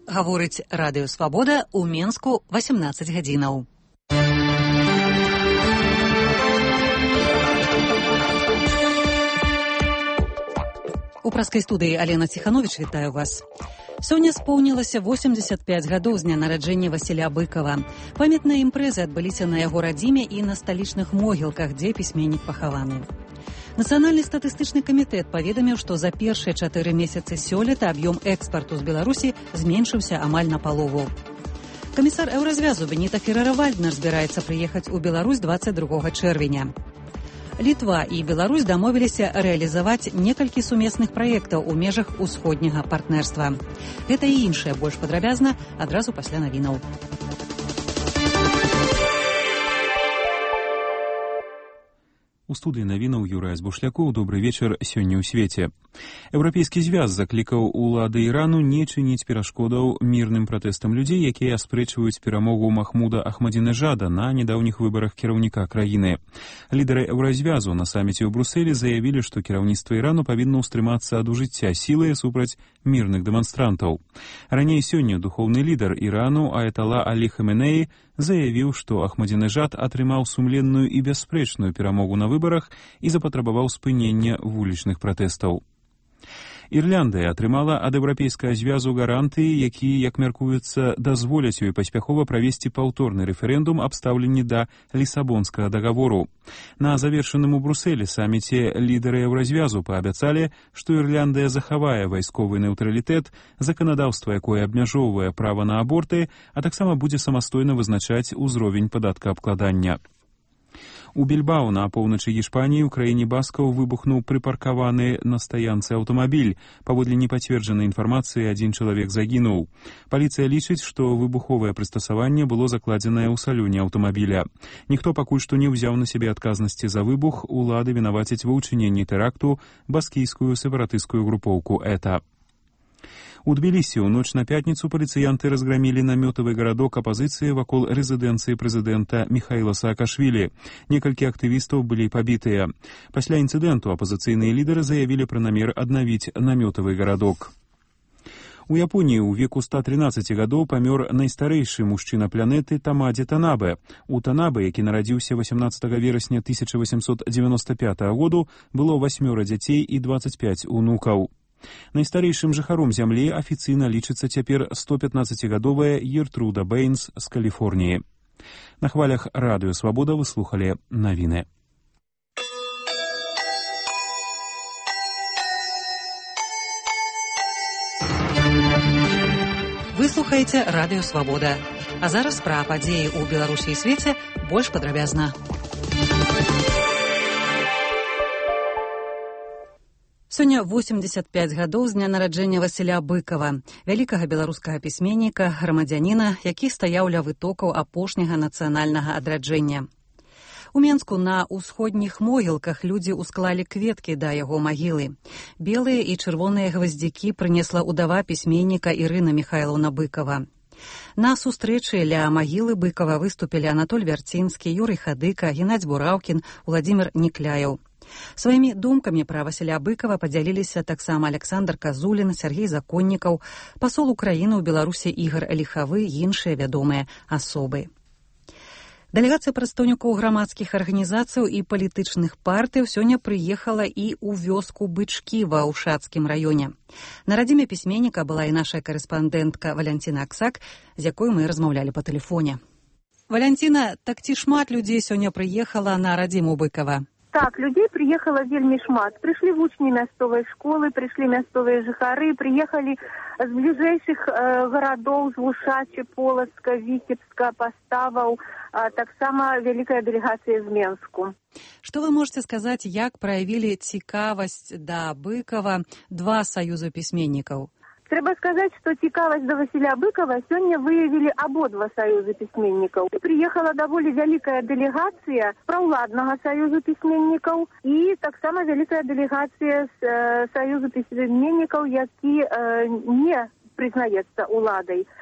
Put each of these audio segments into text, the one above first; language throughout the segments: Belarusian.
Гаворыць Радыё Свабода ў Менску 18 гадзінаў. У праскай студыі Алена Ціхановіч вітаю вас. Сёння споўнілася 85 гадоў з дня нараджэння Васіля Быкава. Памятныя імпрэзы адбыліся на яго радзіме і на сталічных могілках, дзе пісьменнік пахаваны. Нацыянальны статыстычны камітэт паведаміў, што за першыя 4 месяцы сёлета аб'ём экспарту з Беларусі зменшыўся амаль напалову. Камісар Еўразвязу Беніта Феррера-Вальднер збіраецца прыехаць у Беларусь 22 чэрвеня. Літва і Беларусь дамовіліся рэалізаваць некалькі сумесных праектаў у межах усходняга партнерства. Гэта і іншае больш падрабязна адразу пасля навінаў. У студыі навінаў Юрай Збушлякоў. Добры вечар. Сёння ў свеце. Еўрапейскі звяз заклікаў улады Ірану не чыніць перашкодаў мірным пратэстам людзей, якія аспрэчваюць перамогу Махмуда Ахмадзінежада на нядаўніх выбарах кіраўніка краіны. Лідары Еўразвязу на саміце ў Брусэлі заявілі, што кіраўніцтва Ірану павінна ўстрымацца ад ужыцця сілы супраць мірных дэманстрантаў. Раней сёння духоўны лідар Ірану Аятала Алі Хаменеі заявіў, што Ахмадзінежад атрымаў сумленную і бясспрэчную перамогу на выбарах і запатрабаваў спынення вулічных пратэстаў. Ірландыя атрымала ад еўрапейскага звязу гарантыі, якія, як мяркуецца, дазволяць ёй паспяхова правесці паўторны рэферэндум аб стаўленні да Лісабонскага дагавору. На завершаным у Брусэлі саміце лідары Еўразвязу паабяцалі, што Ірландыя захавае вайсковы нейтралітэт, заканадаўства, якое абмяжоўвае права на аборты, а таксама будзе самастойна вызначаць узровень падаткаабкладання. У Більбау на поўначы Іспаніі ў краіне баскаў выбухнуў прыпаркаваны на стаянцы аўтамабіль. Паводле непацверджанай інфармацыі, адзін чалавек загінуў. Паліцыя лічыць, што выбуховае прыстасаванне было закладзенае ў салюне аўтамабіля. Ніхто пакуль што не ўзяў на сябе адказнасці за выбух, улады вінавацяць ва ўчыненні тэракту баскійскую сепаратысцкую групоўку ЭТА. У Тбілісі ў ноч на пятніцу паліцыянты разграмілі намётавы гарадок апазіцыі вакол рэзідэнцыі прэзідэнта Міхаіла Саакашвілі. Некалькі актывістаў былі пабітыя. Пасля інцыдэнту апазіцыйныя лідары заявілі пра намер аднавіць намётавы гарадок. У Японіі ў веку 113 гадоў памёр найстарэйшы мужчына планеты Тамадзі Танабе. У Танабе, які нарадзіўся 18 верасня 1895 году, было 8 дзяцей і 25 унукаў. Найстарэйшым жыхаром зямлі афіцыйна лічыцца цяпер 115-гадовая Гертруда Бэйнс з Каліфорніі. На хвалях Радыё Свабода вы слухалі навіны. Вы слухаеце Радыё Свабода. А зараз пра падзеі ў Беларусі і свеце больш падрабязна. Сёння 85 гадоў з дня нараджэння Васіля Быкава, вялікага беларускага пісьменніка, грамадзяніна, які стаяў ля вытокаў апошняга нацыянальнага адраджэння. У Менску на ўсходніх могілках людзі ўсклалі кветкі да яго магілы. Белыя і чырвоныя гваздзікі прынесла ўдава пісьменніка Ірына Міхайлаўна Быкава. На сустрэчы ля магілы Быкава выступілі Анатоль Вярцінскі, Юрый Хадыка, Геннадзь Бураўкін, Уладзімір Нікляеў. Сваімі думкамі пра Васіля Быкава падзяліліся таксама Александр Казулін, Сергей Законнікаў, пасол Украіны ў Беларусі Ігар Ліхавы і іншыя вядомыя асобы. Дэлегацыя прадстаўнікоў грамадскіх арганізацый і палітычных партыяў сёння прыехала і ў вёску Бычкі ва Ўшацкім раёне. На радзіме пісьменніка была і наша карэспандэнтка Валянціна Аксак, з якой мы размаўлялі па тэлефоне. Валянціна, так ці шмат людзей сёння прыехала на радзіму Быкава? Так, людзей прыехала вельмі шмат. Прыйшлі вучні мясцовай школы, прыйшлі мясцовыя жыхары, прыехалі з бліжэйшых гарадоў, з Лушачы, Полацка, Віцебска, Паставаў, таксама вялікая дэлегацыя з Менску. Што вы можаце сказаць, як праявілі цікавасць да Быкава два саюзы пісьменнікаў? Трэба сказаць, што цікавасць да Васіля Быкава сёння выявілі абодва саюзы пісьменнікаў. Прыехала даволі вялікая дэлегацыя праўладнага саюзу пісьменнікаў і таксама вялікая дэлегацыя з саюзу пісьменнікаў, які не прызнаецца ўладай.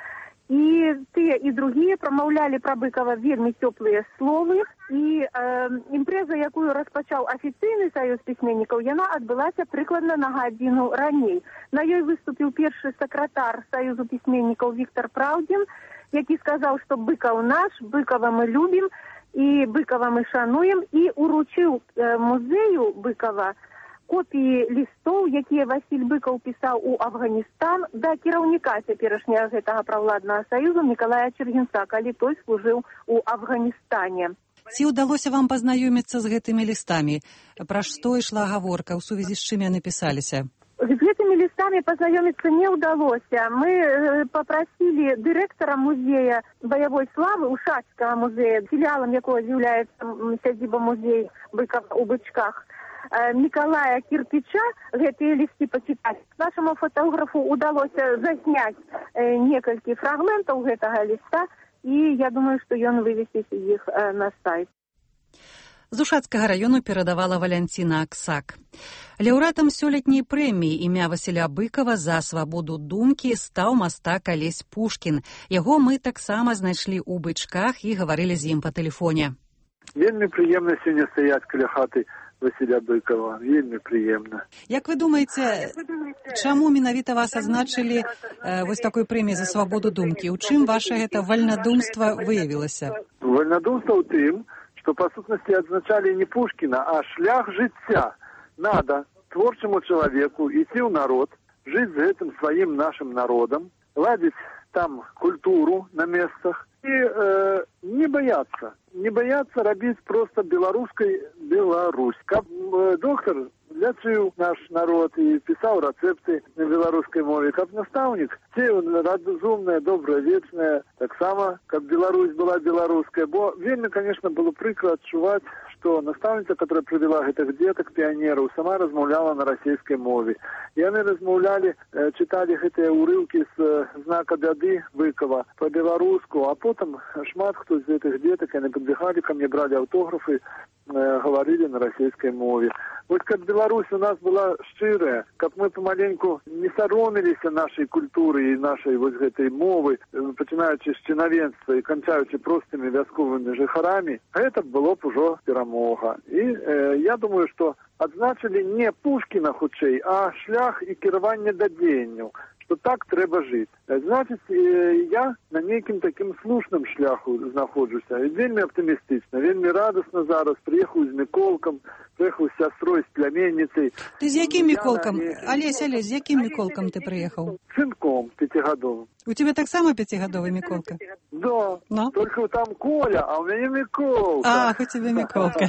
І тыя і другія прамаўлялі пра Быкава вельмі цёплыя словы. І імпрэза, якую распачаў афіцыйны саюз пісьменнікаў, яна адбылася прыкладна на гадзіну раней. На ёй выступіў першы сакратар саюзу пісьменнікаў Віктор Праўдзін, які сказаў, што Быкаў наш, Быкава мы любім і Быкава мы шануем, і уручыў музею Быкава копіі лістоў, якія Васіль Быкаў пісаў у Афганістан да кіраўніка цяперашняга гэтага правладнага саюзу Мікалая Чергенца, калі той служыў у Афганістане. Ці ўдалося вам пазнаёміцца з гэтымі лістамі? Пра што ішла гаворка, у сувязі з чым яны пісаліся? З гэтымі лістамі пазнаёміцца не ўдалося. Мы папрасілі дырэктара музея баявой славы, Ушацкага музея, філіалам якога з'яўляецца сядзіба музея Быкава ў Бычках, Мікалая Кірпіча гэтыя лісты пачытаць. Нашаму фотографу ўдалося засняць некалькі фрагментаў гэтага ліста, і я думаю, што ён вывесіць іх на сайт. З Ушацкага раёну перадавала Валянціна Аксак. Лаўрэатам сёлетняй прэміі імя Васіля Быкава за свабоду думкі стаў мастак Алесь Пушкін. Яго мы таксама знайшлі ў Бычках і гаварылі з ім па тэлефоне. Вельмі прыемна сёння стаяць каля хаты Васіля Быкава. Вельмі прыемна. Як вы думаеце, чаму менавіта вас азначылі вось такой прэміі за свабоду думкі? У чым ваше гэта вальнадумства выявілася? Вальнадумства ў тым, што па сутнасці адзначалі не Пушкіна, а шлях жыцця. Надо творчаму чалавеку ісці ў народ, жыць з гэтым сваім нашым народам, ладзіць там культуру на месцах і не баяцца рабіць проста беларускай Беларусь. Каб доктар лячыў наш народ і пісаў рэцэпты на беларускай мове, каб настаўнік цеў разумная, добрая, вечная, таксама, каб Беларусь была беларуская. Бо вельмі, конечно, было прыкра адчуваць, што настаўніца, которая прывяла гэтых дзетак, піянераў, сама размаўляла на расійскай мове. Яны размаўлялі, чыталі гэтыя ўрыўкі з знака бяды Быкава па-беларуску, а потым шмат хто з гэтых дзетак, яны падбегалі ко мне, бралі аўтографы, гаварылі на расійскай мове. Вот каб Беларусь у нас была шчырая, каб мы помаленьку не сароміліся нашай культуры і нашай вось гэтай мовы, пачынаючы з чынавенства і канчаючы простымі вясковымі жыхарамі, гэта было б ужо перамога. І я думаю, што адзначылі не Пушкіна хутчэй, а шлях і кіраванне да дзеянняў, што так трэба жыць. Значыць, я на нейкім такім слушным шляху знаходжуся. І вельмі аптымістычна, вельмі радасна зараз. Прыехаў з Міколкам, прыехаў з сястрой, з пляменніцай. Ты з якім Міколкам? Алесь, з якім Міколкам ты прыехаў? Сынком 5гадовым. У тебе таксама 5гадовы Міколка? Да, no? Только там Коля, а у мяне Міколка. Ах, у тебе Міколка.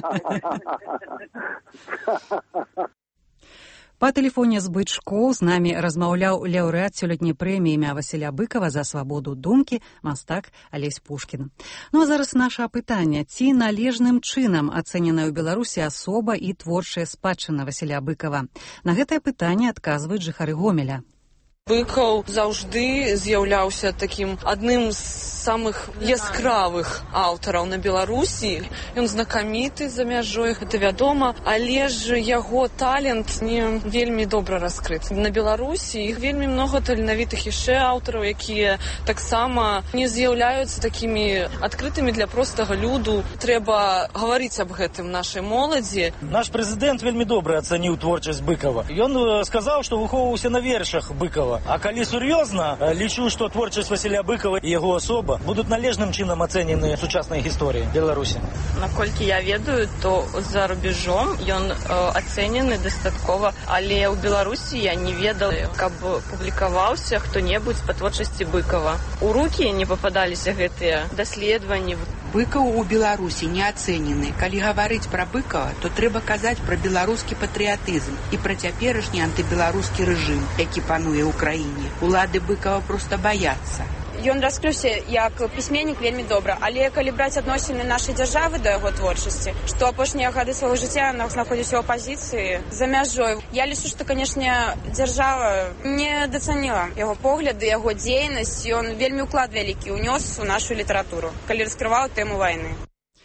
Па тэлефоне з Бычкоў з намі размаўляў лаўрэат сёлетняй прэміі імя Васіля Быкава за свабоду думкі мастак Алесь Пушкін. Ну а зараз наша апытанне. Ці належным чынам ацэненая ў Беларусі асоба і творчая спадчына Васіля Быкава? На гэтае пытанне адказваюць жыхары Гомеля. Быкаў заўжды з'яўляўся такім адным з самых яскравых аўтараў на Беларусі. Ён знакаміты за мяжой, гэта вядома, але ж яго талент не вельмі добра раскрыт. На Беларусі іх вельмі многа таленавітых яшчэ аўтараў, якія таксама не з'яўляюцца такімі адкрытымі для простага люду. Трэба гаварыць аб гэтым нашай моладзі. Наш прэзідэнт вельмі добра ацаніў творчасць Быкава. Ён сказаў, што выхоўваўся на вершах Быкава. А калі сур'ёзна, лічу, што творчасць Васіля Быкава і яго асоба будуць належным чынам ацэнены сучаснай гісторыі Беларусі. Наколькі я ведаю, то за рубежом ён ацэнены дастаткова, але ў Беларусі я не ведала, каб публікаваўся хто-небудзь па творчасці Быкава. У рукі не пападаліся гэтыя даследаванні. Быкаў у Беларусі не ацэнены. Калі гаварыць пра Быкава, то трэба казаць пра беларускі патрыятызм і пра цяперашні антыбеларускі рэжым, які пануе ў краіне. Улады Быкава проста баяцца. Ён раскрыўся як пісьменнік вельмі добра, але калі браць адносіны нашай дзяржавы да яго творчасці, што апошнія гады свайго жыцця знаходзіўся ў апазіцыі за мяжой, я лічу, што, канешне, дзяржава не дацаніла яго погляды, яго дзейнасць, ён вельмі ўклад вялікі ўнёс у нашу літаратуру, калі раскрываў тэму вайны.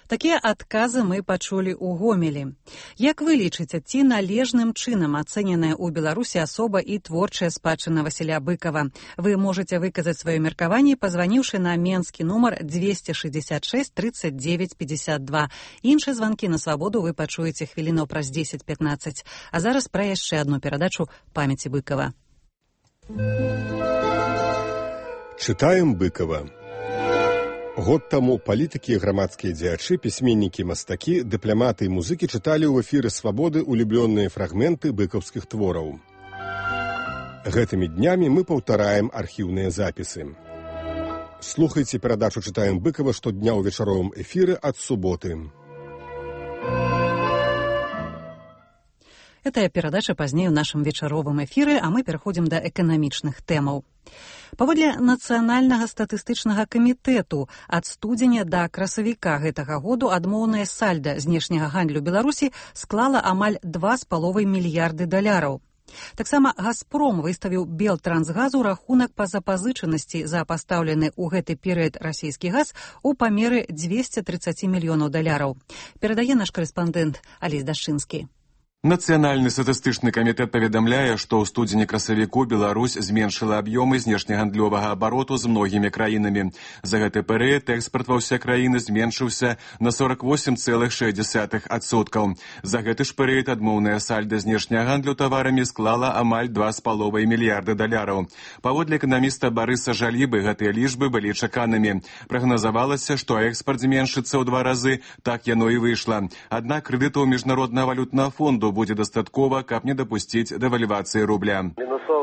Такія адказы мы пачулі ў Гомелі. Як вы лічыце, ці належным чынам ацэненая ў Беларусі асоба і творчая спадчына Васіля Быкова? Вы можете выказаць сваё меркаванне, пазваніўшы на менскі нумар 266 39 52. Іншыя званкі на свабоду вы пачуеце хвілінаў праз 10-15. А зараз пра яшчэ адну перадачу памяці Быкова. Чытаем Быкова. Год таму палітыкі, грамадскія дзеячы, пісьменнікі, мастакі, дыпламаты і музыкі чыталі ў эфіры «Свабоды» улюблёныя фрагменты быкаўскіх твораў. Гэтымі днямі мы паўтараем архіўныя запісы. Слухайце перадачу «Чытаем Быкова» штодня ў вечаровым эфіры ад суботы. Этая перадача пазней у нашым вечаровым эфіры, а мы пераходзім да эканамічных тэмаў. Паводле Нацыянальнага статыстычнага камітэту ад студзеня да красавіка гэтага году адмоўнае сальда знешняга гандлю Беларусі склала амаль 2,5 мільярды даляраў. Таксама «Газпром» выставіў Белтрансгазу рахунак па запазычанасці за пастаўлены ў гэты перыяд расійскі газ у памеры 230 мільёнаў даляраў. Перадае наш корэспандэнт Алесь Дашчынскі. Нацыянальны статыстычны камітэт паведамляе, што ў студзені-красавіку Беларусь зменшыла аб'ёмы знешнегандлёвага абароту з многімі краінамі. За гэты перыяд экспарт ва ўсе краіны зменшыўся на 48,6%. За гэты ж перыяд адмоўная сальда знешняга гандлю таварамі склала амаль 2,5 мільярды даляраў. Паводле эканаміста Барыса Жалібы гэтыя лічбы былі чаканымі. Прагназавалася, што экспарт зменшыцца ў 2 разы, так яно і выйшла. Аднак крэдытаў міжнароднага валютнага фонду будзе дастаткова, каб не дапусціць дэвальвацыі рубля.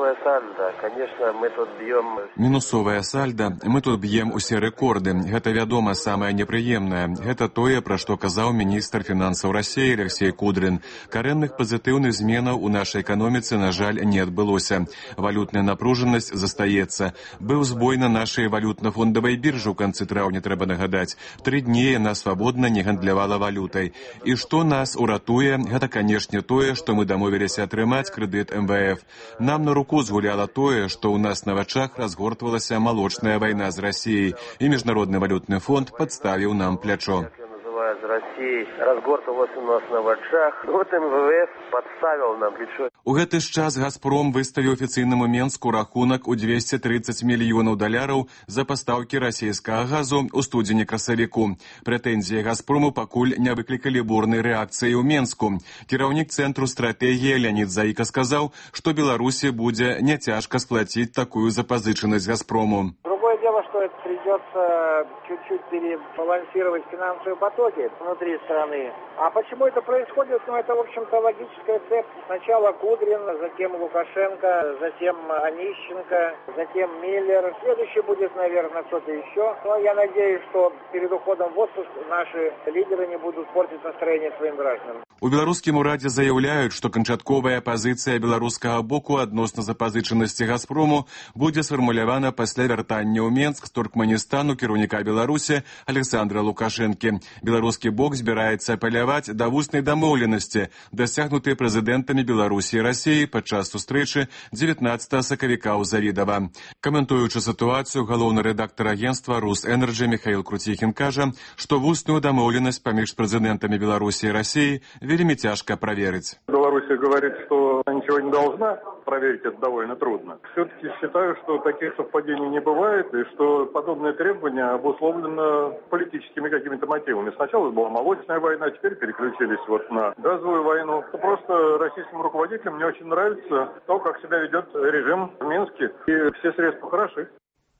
Мінусовая сальда, мы тут б'ем усе рэкорды. Гэта, вядома, самае непрыемнае. Гэта тое, пра што казаў міністр фінансаў Расіі Алексей Кудрин. Карэнных пазітыўных зменаў у нашай эканоміцы, на жаль, не адбылося. Валютная напружанасць застаецца. Быў збой на нашай валютна-фондавай біржы ў канцы траўня, трэба нагадаць. 3 дні яна свабодна не гандлявала валютай. І што нас уратуе, гэта, канешне, тое, што мы дамовіліся атрымаць крэдыт МВФ. Нам на руку згуляла тое, што ў нас на вачах разгортвалася малочная вайна з Расіяй, і Міжнародны валютны фонд падставіў нам плячо. З Россией разгортывалась у нас на вачах. Вот МВФ подставил нам плечо. У гэты ж час «Газпром» выставіў афіцыйнаму Менску рахунак у 230 мільёнаў даляраў за пастаўкі расійскага газу ў студзені-красавіку. Прэтэнзіі «Газпрому» пакуль не выклікалі бурнай рэакцыі ў Менску. Кіраўнік Цэнтру стратэгіі Леонід Заіка сказаў, што Беларусі будзе няцяжка сплаціць такую запазычанасць «Газпрому». Другое дело, что это придется чуть-чуть перебалансировать финансовые потоки внутри страны. А почему это происходит? Ну, это, в общем-то, логическая цепь. Сначала Кудрин, затем Лукашенко, затем Онищенко, затем Миллер. Следующий будет, наверное, кто-то еще. Но я надеюсь, что перед уходом в отпуск наши лидеры не будут портить настроение своим гражданам. У беларускім урадзе заяўляюць, што канчатковая пазіцыя беларускага боку адносна запазычанасці «Газпрому» будзе сфармулявана пасля вяртання ў Менск з Туркменістану кіраўніка Беларусі Александра Лукашэнкі. Беларускі бок збіраецца апеляваць да вуснай дамоўленасці, дасягнутай прэзідэнтамі Беларусі і Расіі падчас сустрэчы 19 сакавіка ў Завідава. Каментуючы сітуацыю, галоўны рэдактар агенства «Русэнерджі» Михаил Крутихин кажа, што вусную дамоўленасць паміж прэзідэнтамі Беларусі і Расіі вельмі тяжко проверить. Белоруссия говорит, что она ничего не должна. Проверить это довольно трудно. Все-таки считаю, что таких совпадений не бывает, и что подобное требование обусловлено политическими какими-то мотивами. Сначала была молочная война, теперь переключились вот на газовую войну. Просто российским руководителям не очень нравится то, как себя ведет режим в Минске, и все средства хороши.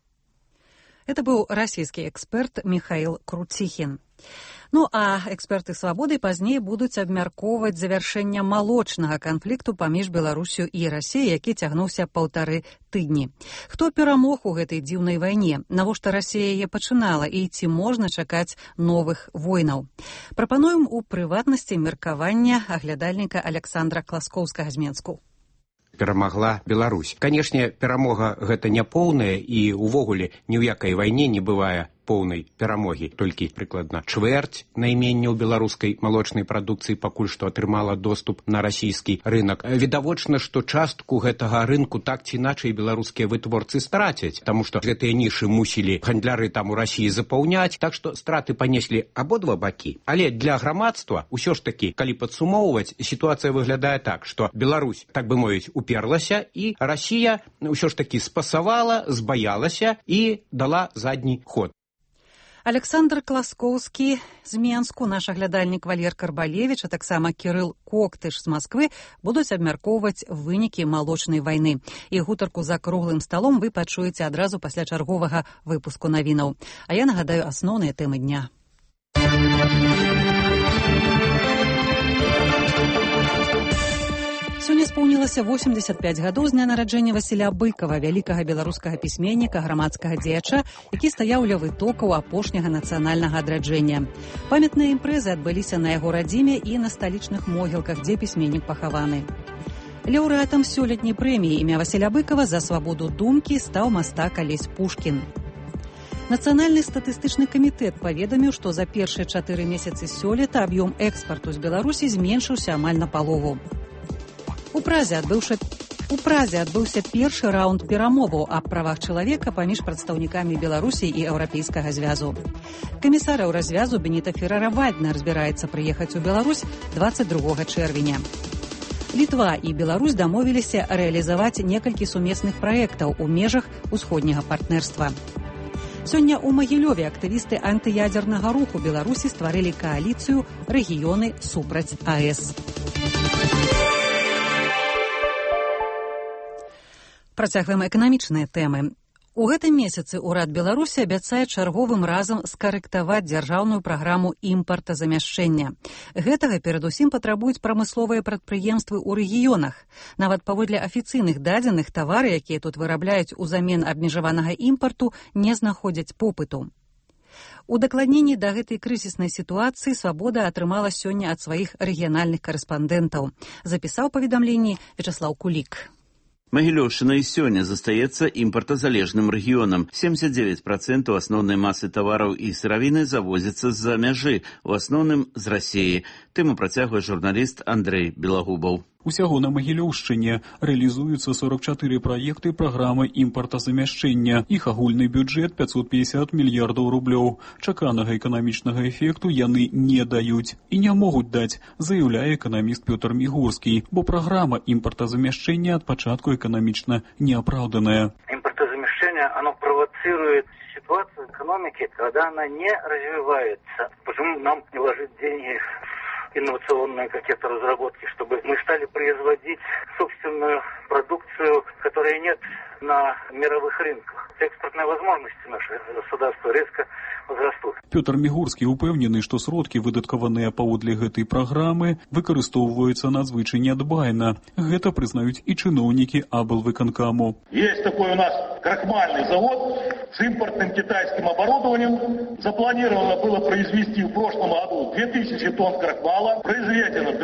Это был российский эксперт Михаил Крутихин. Ну, а эксперты «Свабоды» пазней будуць абмяркоўваць завяршэнне малочнага канфлікту паміж Беларусю і Расіяй, які цягнуўся 1,5 тыдні. Хто перамог у гэтай дзіўнай вайне? Навошта Расія яе пачынала? І ці можна чакаць новых войнаў? Прапануем у прыватнасці меркавання аглядальніка Александра Класкоўскага з Менску. Перамагла Беларусь. Канешне, перамога гэта не поўная, і увогуле ні ў якай вайне не бывае поўнай перамогі. Толькі прыкладна чвэрць найменняў беларускай малочнай прадукцыі пакуль што атрымала доступ на расійскі рынок. Відавочна, што частку гэтага рынку так ці іначай беларускія вытворцы страцяць, таму што гэтыя нішы мусілі гандляры там у Расіі запаўняць, так што страты панеслі абодва бакі. Але для грамадства ўсё ж такі, калі падсумоўваць, сітуацыя выглядае так, што Беларусь, так бы мовіць, уперлася, і Расія ўсё ж такі спасавала, збаялася і дала задні ход. Александр Класкоўскі з Менску, наш аглядальнік Валер Карбалевіч, а таксама Кірыл Коктыш з Масквы будуць абмяркоўваць вынікі малочнай вайны. І гутарку за круглым сталом вы пачуеце адразу пасля чарговага выпуску навінаў. А я нагадаю асноўныя тэмы дня. Сёння споўнілася 85 гадоў з дня нараджэння Васіля Быкава, вялікага беларускага пісьменніка, грамадскага дзеяча, які стаяў ля вытокаў апошняга нацыянальнага адраджэння. Памятныя імпрэзы адбыліся на яго радзіме і на сталічных могілках, дзе пісьменнік пахаваны. Лаўрэатам сёлетняй прэміі імя Васіля Быкава за свабоду думкі стаў мастак Алесь Пушкін. Нацыянальны статыстычны камітэт паведаміў, што за першыя 4 месяцы сёлета аб'ём экспарту з Беларусі зменшыўся амаль напалову. У Празе адбыўся першы раунд перамоваў аб правах чалавека паміж прадстаўнікамі Беларусі і Еўрапейскага звязу. Камісар Еўразвязу Беніта Феррара-Вальднер збіраецца прыехаць у Беларусь 22 чэрвеня. Літва і Беларусь дамовіліся рэалізаваць некалькі сумесных праектаў у межах усходняга партнерства. Сёння ў Магілёве актывісты антыядзернага руху Беларусі стварылі кааліцыю «Рэгіёны супраць АЭС». Працягваем эканамічныя тэмы. У гэтым месяцы ўрад Беларусі абяцае чарговым разам скарэктаваць дзяржаўную праграму імпартазамяшчэння. Гэтага перадусім патрабуюць прамысловыя прадпрыемствы ў рэгіёнах. Нават паводле афіцыйных дадзеных, тавары, якія тут вырабляюць узамен абмежаванага імпарту, не знаходзяць попыту. Удакладненні да гэтай крызіснай сітуацыі «Свабода» атрымала сёння ад сваіх рэгіянальных карэспандэнтаў. Запісаў паведамленні Вячаслаў Кулік. Магілёўшчына і сёння застаецца імпартазалежным рэгіёнам. 79% асноўнай масы тавараў і сыравіны завозіцца з-за мяжы, у асноўным з Расіі. Тэму працягвае журналіст Андрэй Белагубаў. Усяго на Магілёўшчыне рэалізуюцца 44 праекты праграмы імпартазамяшчэння. Іх агульны бюджэт 550 мільярдаў рублёў. Чаканага эканамічнага эфекту яны не даюць і не могуць даць, заяўляе эканаміст Пётр Мігурскі, бо праграма імпартазамяшчэння ад пачатку эканамічна неапраўданая. Импортозамещение, оно провоцирует ситуацию экономики, когда она не развивается. Почему нам не вложить деньги в инновационные какие-то разработки, чтобы мы стали производить собственную продукцию, которой нет на мировых рынках. Экспортные возможности нашего государства резко возрастут. Пётр Мігурскі упэўнены, што сродкі, выдаткаваныя паводле гэтай праграмы, выкарыстоўваюцца надзвычай нядбайна. Гэта прызнаюць і чыноўнікі аблвыканкаму. Есть такой у нас крахмальный завод с импортным китайским оборудованием. Запланировано было произвести в прошлом году 2000 тонн крахмала. Произведено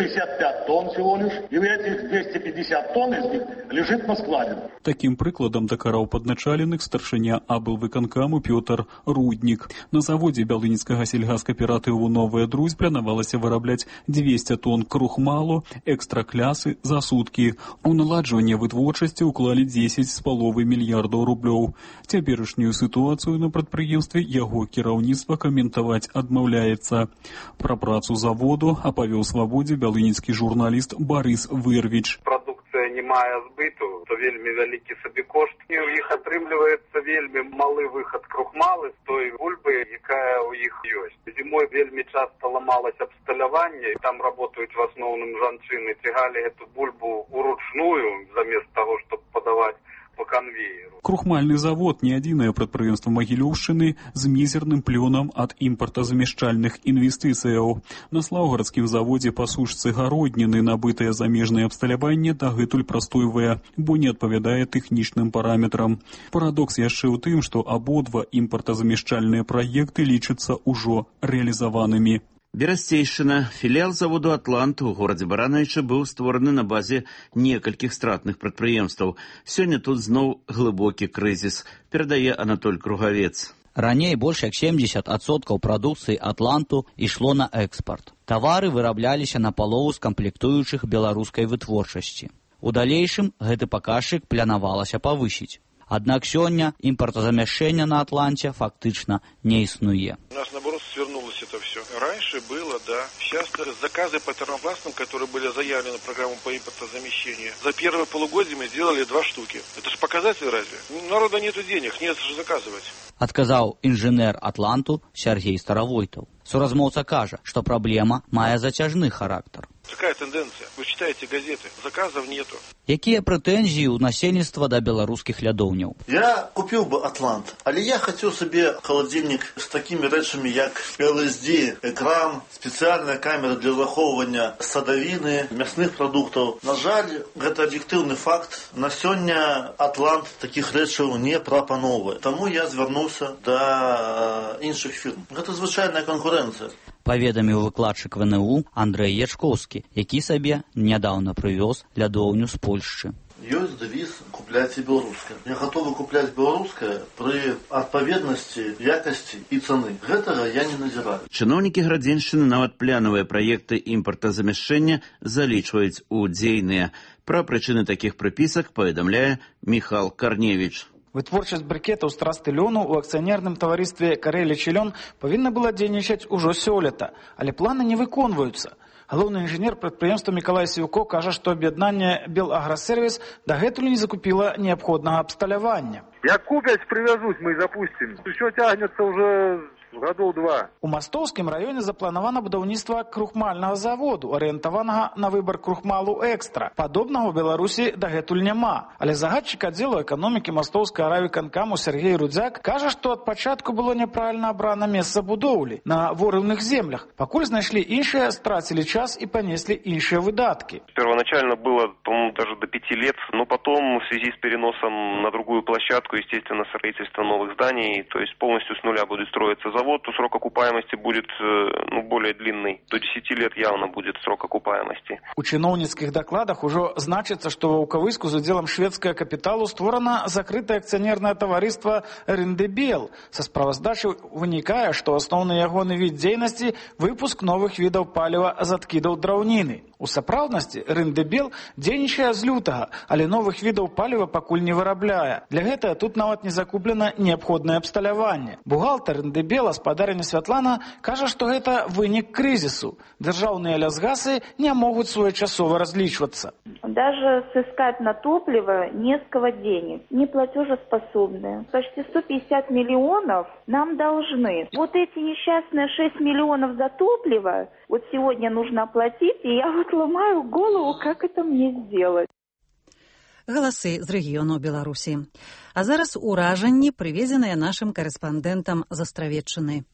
265 тонн всего лишь. И этих 250 тонн из них лежит на складе. Таким прыкладам дакараў падначаленых старшыня аблвыканкаму Пётр Руднік. На заводзе бялынінскага сельгаскааператыву «Новая Друзь» планавалася вырабляць 200 тонн крухмалу экстраклясы за суткі. У наладжванне вытворчасці ўклалі 10,5 мільярдаў рублёў. Цяперашнюю сітуацыю на прадпрыемстве яго кіраўніцтва каментаваць адмаўляецца. Пра працу заводу апавёў «Свабодзе» бялынінскі журналіст Барыс Вырвіч. Прадукцыя не мае збыту, то вельмі вялікі сабекошт. І ў іх атрымліваецца вельмі малы выхад крухмалы з той бульбы, якая ў іх ёсць. Зімой вельмі часта ламалось абсталяванне, там работаюць в асноўным жанчыны, цягалі эту бульбу уручную, замест таго, чтобы падаваць по конвейеру. Крухмальны завод не адзінае прадпрыемства Магілёўшчыны з мізерным плёнам ад імпартазамяшчальных інвестыцыяў. На слаўгарадскім заводзе па сушцы Гародніны набытае замежнае абсталяванне дагэтуль прастойвае, бо не адпавядае тэхнічным параметрам. Парадокс яшчэ ў тым, што абодва імпартазамяшчальныя праекты лічацца ўжо рэалізаванымі. Берасцейшчына, філіал заводу «Атлант» у горадзе Барановіча быў створаны на базе некалькіх стратных прадпрыемстваў. Сёння тут зноў глыбокі крызіс, перадае Анатоль Кругавец. Раней больш як 70% прадукцыі «Атланту» ішло на экспарт. Тавары вырабляліся напалову з камплектуючых беларускай вытворчасці. У далейшым гэты паказчык планавалася павысіць. Аднак сёння импортозамещения на Атланте фактично не иснуе. У нас, наоборот, свернулось это все. Раньше было, да. Сейчас заказы по термопластам, которые были заявлены в программу по импортозамещению, за первое полугодие мы сделали 2 штуки. Это же показатель разве? Народа нету денег, нет же заказывать. Адказаў інжынер «Атланту» Сергей Старовойтов. Суразмоўца кажа, што праблема мае зацяжны характар. Какая тенденция? Вы читаете газеты, заказов нету. Якія прэтэнзіі ў насельніцтва да беларускіх лядоўняў? Я купил бы «Атлант», але я хотел себе холодильник с такими рэчамі, як LSD, экран, специальная камера для захоўвання садавіны, мясных продуктов. На жаль, гэта аб'ектыўны факт. На сёння «Атлант» таких рэчаў не прапаноўвае. Таму я звярнуўся да іншых фірм. Гэта звычайная канкурэнцыя. Паведаміў выкладчык ВНУ Андрэй Ячкоўскі, які сабе нядаўна прывёз лядоўню з Польшчы. Ёсць дэвіз «Купляйце беларускае». Я гатовы купляць беларускае пры адпаведнасці, якасці і цаны. Гэтага я не назіраю. Чыноўнікі Градзеншчыны нават планавыя праекты імпартазамяшчэння залічваюць у дзейныя. Пра прычыны такіх прыпісак паведамляе Міхал Карневіч. Вытворчасць брыкетаў з трасты лёну ў акцыянерным таварыстве «Карэліч і лён» павінна была дзейнічаць ужо сёлета, але планы не выконваюцца. Галоўны інжынер прадпрыемства Мікалай Сіўко кажа, што аб'яднанне «Белаграсервіс» дагэтуль не закупіла неабходнага абсталявання. Як купяць, прывязуць, мы запустим. Усё цягнецца уже гадоў 2. У Мастоўскім раёне запланавана будаўніцтва крухмальнага заводу, арыентаванага на выбар крухмалу экстра. Падобнага ў Беларусі дагэтуль няма. Але загадчык аддзелу эканомікі Мастоўскага райвыканкаму Сергей Рудзяк кажа, што ад пачатку было няправільна абрана месца будоўлі на ворыўных землях. Пакуль знайшлі іншыя, страцілі час і панеслі іншыя выдаткі. Первоначально было, по-моему, даже до 5 лет, но потом в связи с переносом на другую площадку, естественно, строительство новых зданий, то есть полностью с нуля будет строиться завод, то срок окупаемости будет более длинный. До 10 лет явно будет срок окупаемости. У чыноўніцкіх дакладах ужо значыцца, што ва Ўкавыску з удзелам шведскага капіталу створана закрытае акцыянернае таварыства «Риндебел». Са справаздачы вынікае, што асноўны ягоны від дзейнасці – выпуск новых відаў паліва з адкідаў драўніны. У сапраўднасці «Риндебел» дзейнічае з лютага, але новых відаў паліва пакуль не вырабляе. Для гэтага тут нават не закуплена неабходнае абсталяванне. Бухгалтар «Риндебела» спадарыня Святлана кажа, што гэта вынік крызісу. Дзяржаўныя лясгасы не могуць своечасова разлічвацца. Даже сыскать на топливо не с кого денег, не платежеспособные. Почти 150 миллионов нам должны. Вот эти несчастные 6 миллионов за топливо, вот сегодня нужно оплатить, и я вот ломаю голову, как это мне сделать. Галасы з рэгіёну Беларусі. А зараз уражанні, прывезеныя нашым карэспандэнтам з Астравеччыны.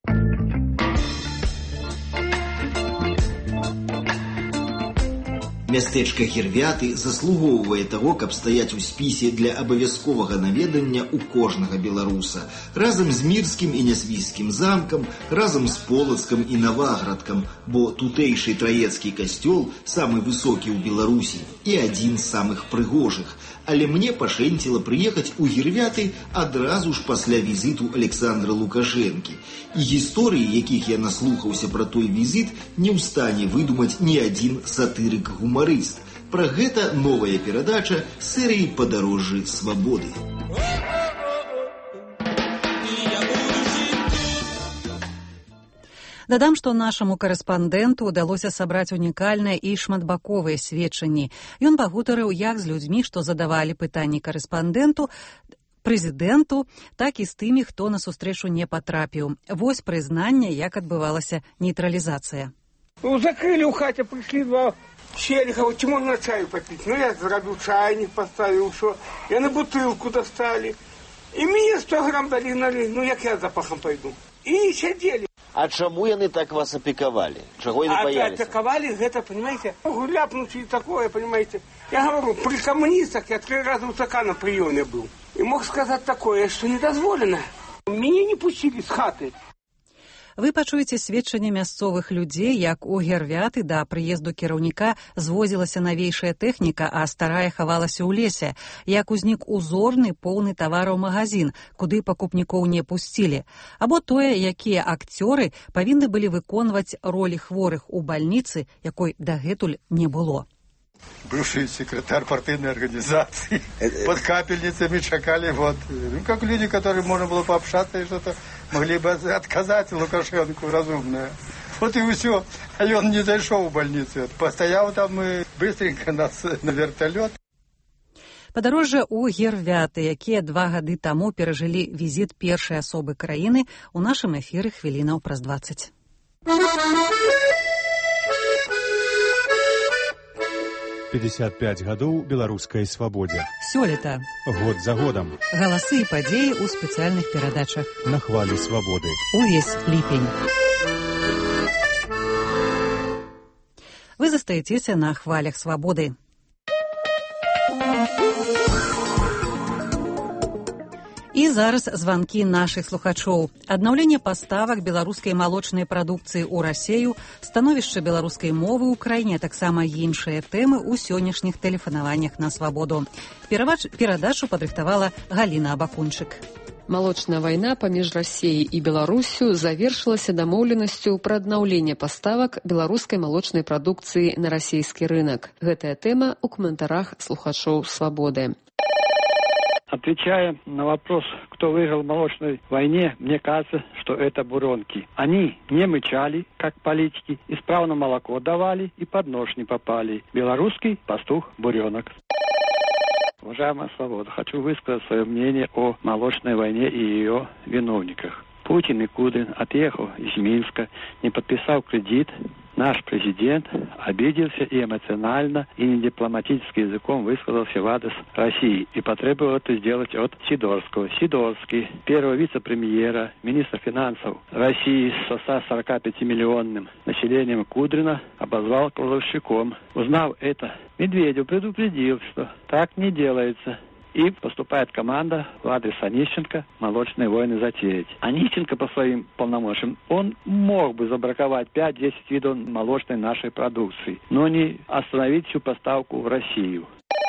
Мястэчка Гірвяты заслугоўвае таго, каб стаяць у спісе для абавязковага наведання ў кожнага беларуса. Разам з Мірскім і Нясвійскім замкам, разам з Полацкам і Наваградкам, бо тутэйшы траецкі касцёл самы высокі ў Беларусі і адзін з самых прыгожых. Але мне пашэнціла прыехаць у Гірвяты адразу ж пасля візіту Александра Лукашэнкі. І гісторыі, якіх я наслухаўся пра той візіт, не ў стане выдумаць ні адзін сатырык-гумарыст. Пра гэта новая перадача серыі «Падарожжы свабоды». Дадам, што нашаму карэспандэнту ўдалося сабраць унікальныя і шматбаковыя сведчанні. Ён пагутарыў як з людзьмі, што задавалі пытанні карэспандэнту, прэзідэнту, так і з тымі, хто на сустрэчу не патрапіў. Вось прызнанне, як адбывалася нейтралізацыя. Закрылі ў хаце, прыйшлі 2 челіха, ці можна чаю папіць? Я зрабіў чайнік, паставіў, усё. Яны бутылку дасталі. І мне 100 грам далі, як я запахам пайду. І сядзелі. А чаму яны так вас апекавалі? Чаго яны баяліся? Апекавалі гэта, понимаете, ляпнуць і такое, понимаете. Я говорю, при коммунистах я 3 раза у ЦК на приеме был. И мог сказать такое, что недозволено. Меня не пустили с хаты. Вы пачуеце сведчанне мясцовых людзей, як у Гервяты да прыезду кіраўніка звозілася навейшая тэхніка, а старая хавалася ў лесе, як узнік узорны, поўны тавараў магазин, куды пакупнікоў не пусцілі, або тое, якія акцёры павінны былі выконваць ролі хворых у бальніцы, якой дагэтуль не было. Бывший секретарь партийной организации. Под капельницами чекали. Вот. Ну, как люди, которые можно было пообщаться и что-то могли бы отказать Лукашенко разумное. Вот и все. А он не зашел в больницу. Постоял там и быстренько нас на вертолет. Падарожжа ў Гервяты, якія 2 гады таму перажылі візіт першай асобы краіны, у нашым эфіры хвілінаў праз 20. 55 гадоў беларускай свабодзе. Сёлета. Год за годам. Галасы і падзеі ў спецыяльных перадачах. На хвалі свабоды. Увесь ліпень. Вы застаецеся на хвалях свабоды. І зараз званкі нашых слухачоў. Аднаўленне паставак беларускай малочнай прадукцыі ў Расею, становішча беларускай мовы ў краіне, таксама іншыя тэмы ў сённяшніх тэлефанаваннях на свабоду. Перадачу падрыхтавала Галіна Абакунчык. Малочная вайна паміж Расеяй і Беларусю завершылася дамоўленасцю пра аднаўленне паставак беларускай малочнай прадукцыі на расійскі рынок. Гэтая тэма ў каментарах слухачоў свабоды. Отвечая на вопрос, кто выиграл в молочной войне, мне кажется, что это буренки. Они не мычали, как политики, исправно молоко давали и под нож не попали. Белорусский пастух-буренок. Уважаемая свобода, хочу высказать свое мнение о молочной войне и ее виновниках. Путин и Кудрин отъехал из Минска, не подписал кредит. Наш президент обиделся и эмоционально, и недипломатическим языком высказался в адрес России и потребовал это сделать от Сидорского. Сидорский, первого вице-премьера, министра финансов России с 145-миллионным населением Кудрина, обозвал кладовщиком. Узнав это, Медведев предупредил, что так не делается. И поступает команда в адрес Онищенко молочные войны затеять. Онищенко по своим полномочиям, он мог бы забраковать 5-10 видов молочной нашей продукции, но не остановить всю поставку в Россию.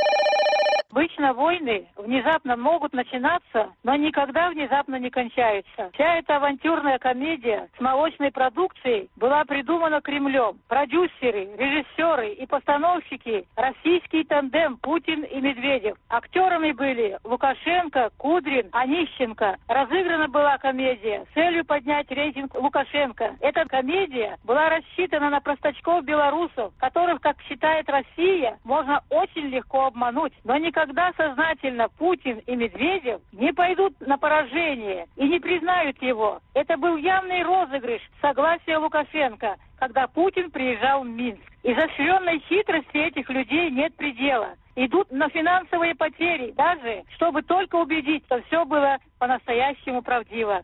Обычно войны внезапно могут начинаться, но никогда внезапно не кончаются. Вся эта авантюрная комедия с молочной продукцией была придумана Кремлем. Продюсеры, режиссеры и постановщики – российский тандем Путин и Медведев. Актерами были Лукашенко, Кудрин, Онищенко. Разыграна была комедия с целью поднять рейтинг Лукашенко. Эта комедия была рассчитана на простачков белорусов, которых, как считает Россия, можно очень легко обмануть. Но никогда сознательно Путин и Медведев не пойдут на поражение и не признают его. Это был явный розыгрыш согласия Лукашенко, когда Путин приезжал в Минск. Изощренной хитрости этих людей нет предела. Идут на финансовые потери, даже чтобы только убедить, что все было по-настоящему правдиво.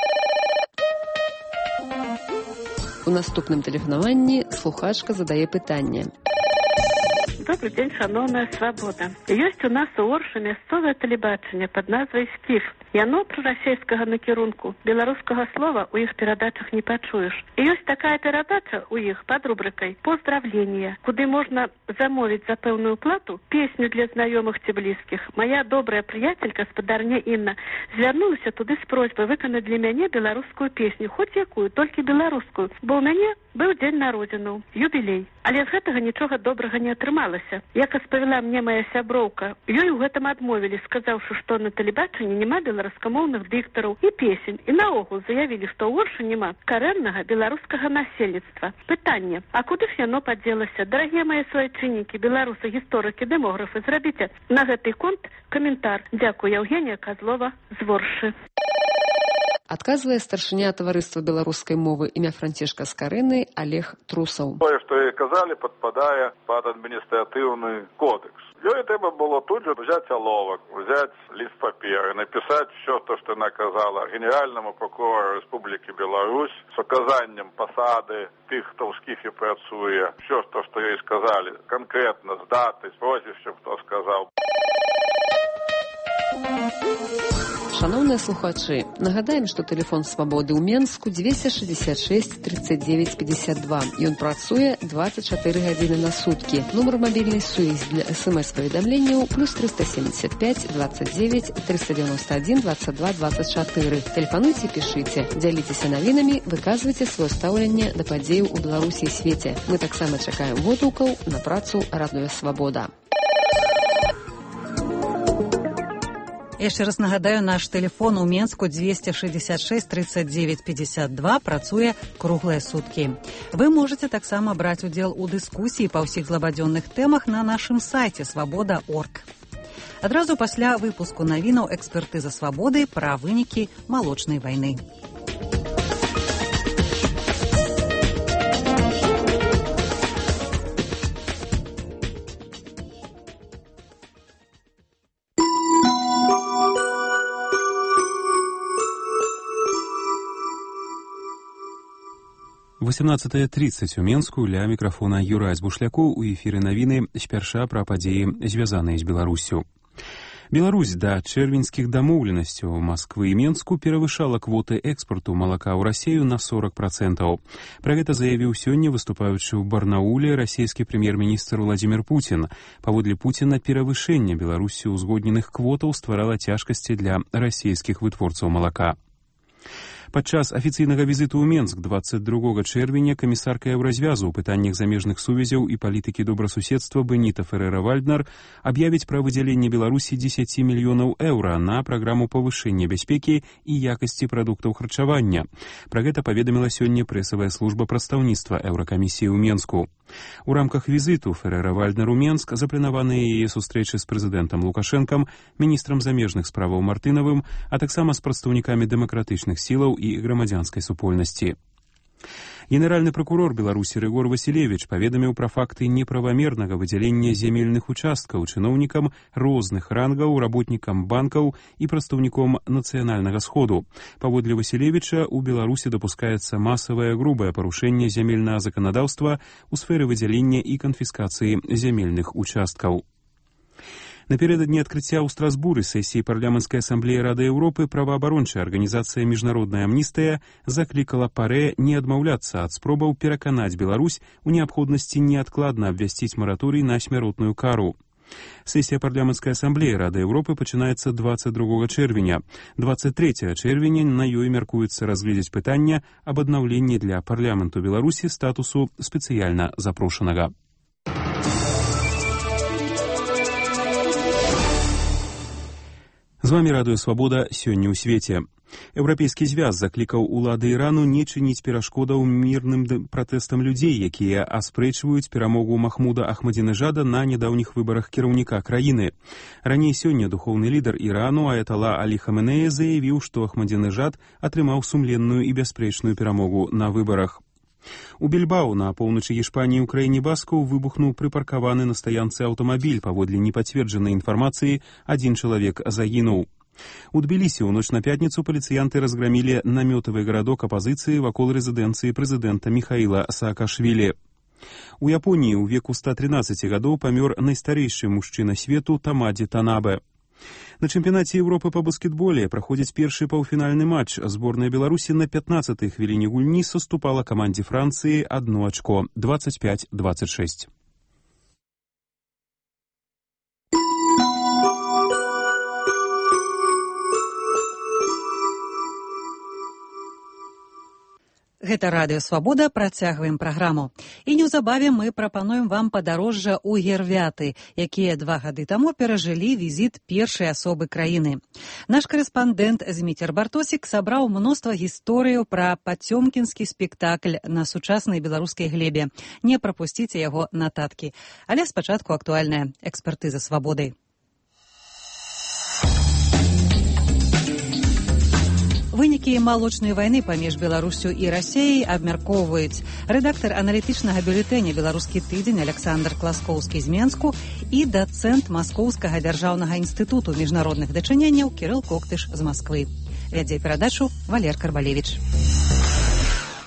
У наступным тэлефанаванні слухачка задае пытанне. Добрый день, шановная свобода. Есть у нас у Орша мясцовае тэлебачанне под назвай «Скіф». Яно прарасейскага накірунку. Беларускага слова у іх перадачах не пачуеш. І ёсць такая перадача у іх под рубрикой «Поздравления», куды можна замовіць за пэўную плату песню для знаёмых ці блізкіх. Моя добрая прыяцелька, спадарня Інна, звярнулася туды з просьбай выканаць для мяне беларускую песню, хоць якую, толькі беларускую, бо ў мяне быў дзень народзінаў, юбілей. Але з гэтага нічога добрага не атрымалася. Як распавяла мне моя сяброўка, ёй у гэтым адмовілі, сказаўшы, што на тэлебачанні няма беларускамоўных дыктараў і песень. І наогул заявілі, што ў Оршы няма карэннага беларускага насельніцтва. Пытанне, а куды ж яно падзелася? Дарагія мае суайчыннікі, беларусы, гісторыкі, дэмографы, зрабіце на гэты конт каментар. Дзякую, Евгения Козлова з Оршы. Адказвае старшыня таварыства беларускай мовы імя Францішка Скарыны Олег Трусаў. Тое, што і казалі, падпадае пад адміністратыўны кодекс. Ёй трэба было тут же взять оловок, взять лист папера, написать все то, что она казала генеральному прокурору Республики Беларусь с указанием посады тых, хто в Скіфе працуе, все то, что ей сказали, конкретно, с датой, с прозвищем, кто сказал. Шановныя слухачы, нагадаем, што тэлефон свабоды ў Менску 266 39 52. Ён працуе 24 гадзіны на суткі. Нумар мабільнай сувязі для СМС-паведамленняў плюс 375 29 391 22 24. Тэлефануйце, пішыце, дзяліцеся навінамі, выказвайце сваё стаўленне да падзеяў у Беларусі і свеце. Мы таксама чакаем водгукаў на працу Радыё Свабода. Яшчэ раз нагадаю, наш тэлефон у Менску 266 39 52 працуе круглыя суткі. Вы можаце таксама браць удзел у дыскусіі па ўсіх злабадзённых тэмах на нашым сайце свабода.орг. Адразу пасля выпуску навінаў экспертыза свабоды пра вынікі малочнай вайны. В 18:30 у Менску ля мікрафона Юрай Збушлякоў у эфіры навіны спярша пра падзеі, звязаныя з Беларуссю. Беларусь да чэрвеньскіх дамоўленасцяў Масквы і Менску перавышала квоты экспарту малака ў Расею на 40%. Пра гэта заявіў сёння, выступаючы ў Барнауле, расійскі прэм'ер-міністр Владзімір Пуцін. Паводле Пуціна, перавышэнне Беларусі ўзгодненых квотаў стварала цяжкасці для расійскіх вытворцаў малака. Падчас афіцыйнага візіту ў Менск 22 чэрвеня камісарка Еўразвязу ў пытаннях замежных сувязяў і палітыкі добрасуседства Беніта Ферэра-Вальднар аб'явіць пра выдзяленне Беларусі 10 мільёнаў еўра на праграму павышэння бяспекі і якасці прадуктаў харчавання. Пра гэта паведаміла сёння прэсавая служба прадстаўніцтва Еўракамісіі ў Менску. У рамках візіту Ферэра-Вальднар у Менск запланаваныя яе сустрэчы з прэзідэнтам Лукашэнкам, міністрам замежных справаў Мартынавым, а таксама з прадстаўнікамі дэмакратычных сілаў і грамадзянскай супольнасці. Генеральны прокурор Беларусі Рыгор Васілевіч паведаміў пра факты неправамернага выдзялення земельных участкаў чыноўнікам розных рангаў, работнікам банкаў і прадстаўніком нацыянальнага сходу. Паводле Васілевіча, у Беларусі дапускаецца масавае грубае парушэнне зямельнага заканадаўства ў сферы выдзялення і канфіскацыі земельных участкаў. Напярэдадні адкрыцця ў Страсбуры сесіі парламенцкай асамблеі Рады Еўропы праваабарончая арганізацыя «Міжнародная амністыя» заклікала ПАРЭ не адмаўляцца ад спробаў пераканаць Беларусь у неабходнасці неадкладна абвясціць мараторый на смяротную кару. Сесія парламенцкай асамблеі Рады Еўропы пачынаецца 22 чэрвеня. 23 чэрвеня на ёй мяркуецца разгледзець пытанне аб аднаўленні для парламенту Беларусі статусу спецыяльна запрошанага. З вамі Радыё Свабода сёння ў свеце. Еўрапейскі звяз заклікаў улады Ірану не чыніць перашкодаў мірным пратэстам людзей, якія аспрэчваюць перамогу Махмуда Ахмадзінэжада на нядаўніх выбарах кіраўніка краіны. Раней сёння духоўны лідар Ірану Аятала Алі Хаменеі заявіў, што Ахмадзінэжад атрымаў сумленную і бяспрэчную перамогу на выбарах. У Більбау на поўначы Іспаніі ў краіне баскаў выбухнуў прыпаркаваны на стаянцы аўтамабіль. Паводле непацверджанай інфармацыі, адзін чалавек загінуў. У Тбілісі ў ноч на пятніцу паліцыянты разграмілі намётавы гарадок апазіцыі вакол рэзідэнцыі прэзідэнта Міхаіла Саакашвілі. У Японіі ў веку 113 гадоў памёр найстарэйшы мужчына свету Тамадзі Танабе. На чэмпіянаце Еўропы па баскетболе праходзіць першы паўфінальны матч. Зборная Беларусі на 15-й хвіліне гульні саступала камандзе Францыі 1 ачко, 25-26. Гэта Радыё Свабода, працягваем праграму. І неўзабаве мы прапануем вам падарожжа ў Гервяты, якія 2 гады таму перажылі візіт першай асобы краіны. Наш карэспандэнт Зміцер Бартосік сабраў мноства гісторыяў пра пацёмкінскі спектакль на сучаснай беларускай глебе. Не прапусціце яго нататкі. Але спачатку актуальная экспертыза свабоды. Вынікі малочнай вайны паміж Беларуссю і Расеяй абмяркоўваюць рэдактар аналітычнага бюлетэня «Беларускі тыдзень» Александр Класкоўскі з Менску і дацэнт Маскоўскага дзяржаўнага інстытуту міжнародных дачыненняў Кірыл Коктыш з Масквы. Вядзе перадачу Валер Карбалевіч.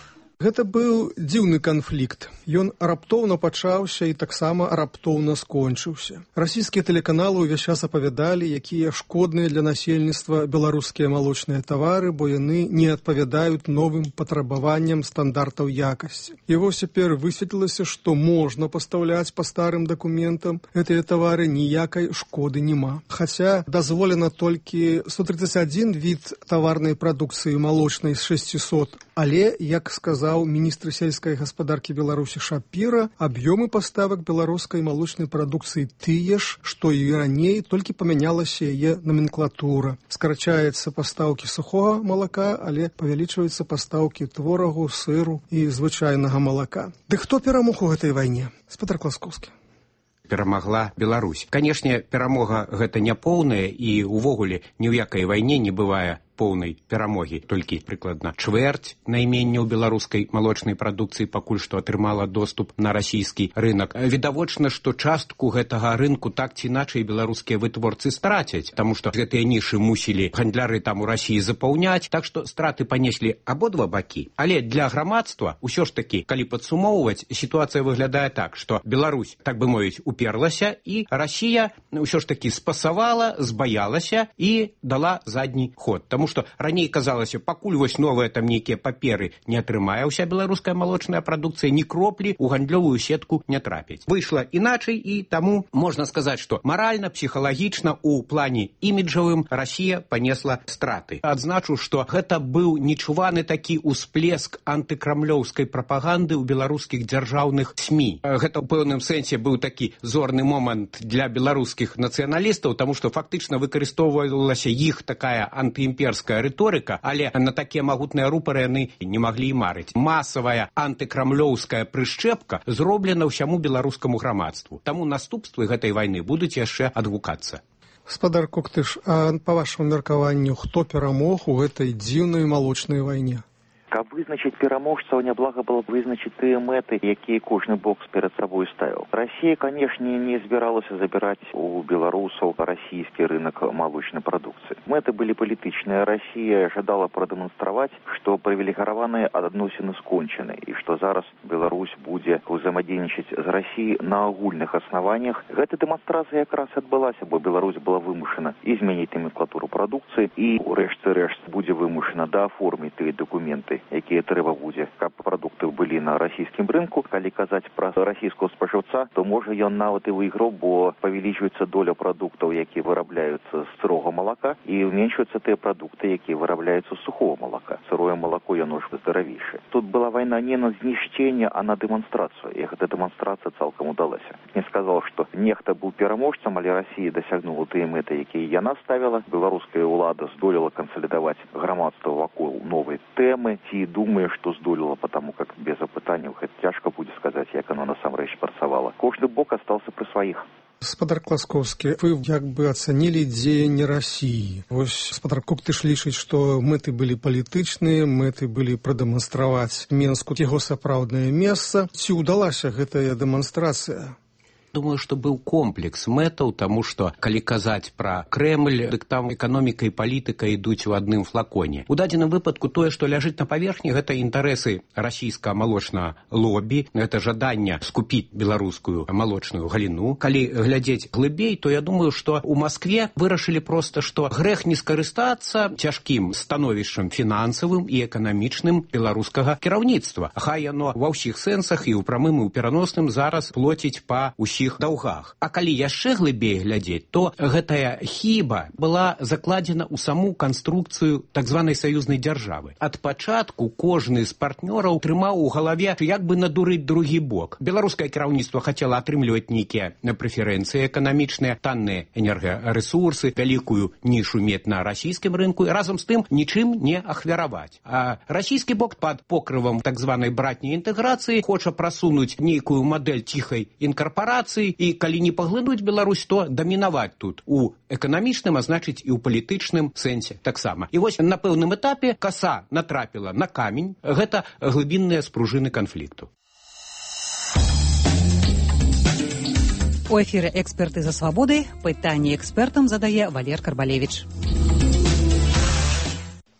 Гэта быў дзіўны канфлікт. Ён раптоўна пачаўся і таксама раптоўна скончыўся. Расійскія тэлеканалы ўвесь час апавядалі, якія шкодныя для насельніцтва беларускія малочныя тавары, бо яны не адпавядаюць новым патрабаванням стандартаў якасці. І вось цяпер высветлілася, што можна пастаўляць па старым дакументам гэтыя тавары, ніякай шкоды няма. Хаця дазволена толькі 131 від таварнай прадукцыі малочнай з 600, але, як сказаў міністр сельскай гаспадаркі Беларусі Шапіра, аб'ёмы паставак беларускай малочнай прадукцыі тыя ж, што і раней, толькі памянялася яе номенклатура. Скарачаецца пастаўкі сухога малака, але павялічваюцца пастаўкі творагу, сыру і звычайнага малака. Ды хто перамог у гэтай вайне? Спадар Класкоўскі. Перамагла Беларусь. Канешне, перамога гэта не поўная, і увогуле ні ў якай вайне не бывае поўнай перамогі. Толькі прыкладна чвэрць найменняў беларускай малочнай прадукцыі пакуль што атрымала доступ на расійскі рынок. Відавочна, што частку гэтага рынку так ці іначай беларускія вытворцы страцяць, таму што гэтыя нішы мусілі гандляры там у Расіі запаўняць, так што страты панеслі абодва бакі. Але для грамадства ўсё ж такі, калі падсумоўваць, сітуацыя выглядае так, што Беларусь, так бы мовіць, уперлася, і Расія ўсё ж такі спасавала, збаялася і дала задні ход. Таму што раней казалася, пакуль вось новыя там нейкія паперы не атрымае ўся беларуская малочная прадукцыя, ні кроплі ў гандлёвую сетку не трапіць. Выйшла іначай, і таму можна сказаць, што маральна, псіхалагічна, у плане іміджавым Расія панесла страты. Адзначу, што гэта быў нечуваны такі ўсплеск антыкрамлёўскай прапаганды ў беларускіх дзяржаўных СМІ. Гэта ў пэўным сэнсе быў такі зорны момант для беларускіх нацыяналістаў, таму што фактычна выкарыстоўвалася іх такая антыімперская рыторыка, але на такія магутныя рупары яны не маглі і марыць. Масавая антыкрамлёўская прышчэпка зроблена ўсяму беларускаму грамадству. Таму наступствы гэтай вайны будуць яшчэ адгукацца. Спадар Коктыш, а па вашаму меркаванню, хто перамог у гэтай дзіўнай малочнай вайне? Каб вызначыць пераможцаў, няблага было б вызначыць тыя мэты, якія кожны бок перад сабой ставіў. Расія, канешне, не збіралася забіраць у беларусаў расійскі рынок малочнай прадукцыі. Мэты былі палітычныя. Расія жадала прадэманстраваць, што прывілегараваныя адносіны скончаны, і што зараз Беларусь будзе ўзаемадзейнічаць з Расіяй на агульных аснаваннях. Гэта дэманстрацыя якраз адбылася, бо Беларусь была вымушана і змяніць номенклатуру прадукцыі, і ў рэшце-рэшт будзе вымушана дааформіць тыя дакументы, якія трэба будзе, каб прадукты былі на расійскім рынку. Калі казаць пра расійского спажыўца, то можа ён нават і выйграў, бо павялічваецца доля прадуктаў, якія вырабляюцца з сырога малака, і уменьшваюцца тыя прадукты, якія вырабляюцца з сухого малака. Сырое малако яно ж здаравейшае. Тут была вайна не на знішчэнне, а на дэманстрацыю, і гэта дэманстрацыя цалкам удалася. Не сказаў, што нехта быў пераможцам, але Расія дасягнула тыя мэты, якія яна ставіла. Беларуская ўлада здолела кансалідаваць грамадства вакол новай тэмы, ці думае, што здолела, потому как без апытанняў гэта цяжка будзе сказаць, як оно насамрэч працавала. Кожны бок астаўся пры сваіх. Спадар Класкоўскі, вы як бы ацанілі дзеянне Расіі. Вось спадар Коктыш лічыць, што мэты былі палітычныя, мэты былі прадэманстраваць Менску яго сапраўднае месца. Ці ўдалася гэтая дэманстрацыя? Думаю, што быў комплекс мэтаў, таму што, калі казаць пра Крэмль, дык там эканоміка і палітыка ідуць у адным флаконе. У дадзеным выпадку тое, што ляжыць на паверхні, гэта інтарэсы расійскага малочнага лобі, гэта жаданне скупіць беларускую малочную галіну. Калі глядзець глыбей, то я думаю, што у Маскве вырашылі проста, што грэх не скарыстацца цяжкім становішчам фінансавым і эканамічным беларускага кіраўніцтва. Хай яно ва ўсіх сэнсах і ў прамым і ў пераносным зараз плоціць па ўсіх даўгах. А калі яшчэ глыбей глядзець, то гэтая хіба была закладзена ў саму канструкцыю так званай саюзнай дзяржавы. Ад пачатку кожны з партнёраў трымаў у галаве, як бы надурыць другі бок. Беларускае кіраўніцтва хацела атрымліваць нейкія прэферэнцыі эканамічныя, танныя энергарэсурсы, вялікую нішу мець на расійскім рынку і разам з тым нічым не ахвяраваць. А расійскі бок пад покрывам так званай братняй інтэграцыі хоча прасунуць нейкую мадэль ціхай інкарпарацыі, і калі не паглынуць Беларусь, то дамінаваць тут у эканамічным, а значыць і ў палітычным сэнсе таксама. І вось на пэўным этапе каса натрапіла на камень. Гэта глыбінныя спружыны канфлікту. У эфіры «Эксперты за свабодай» пытанне экспертам задае Валер Карбалевіч.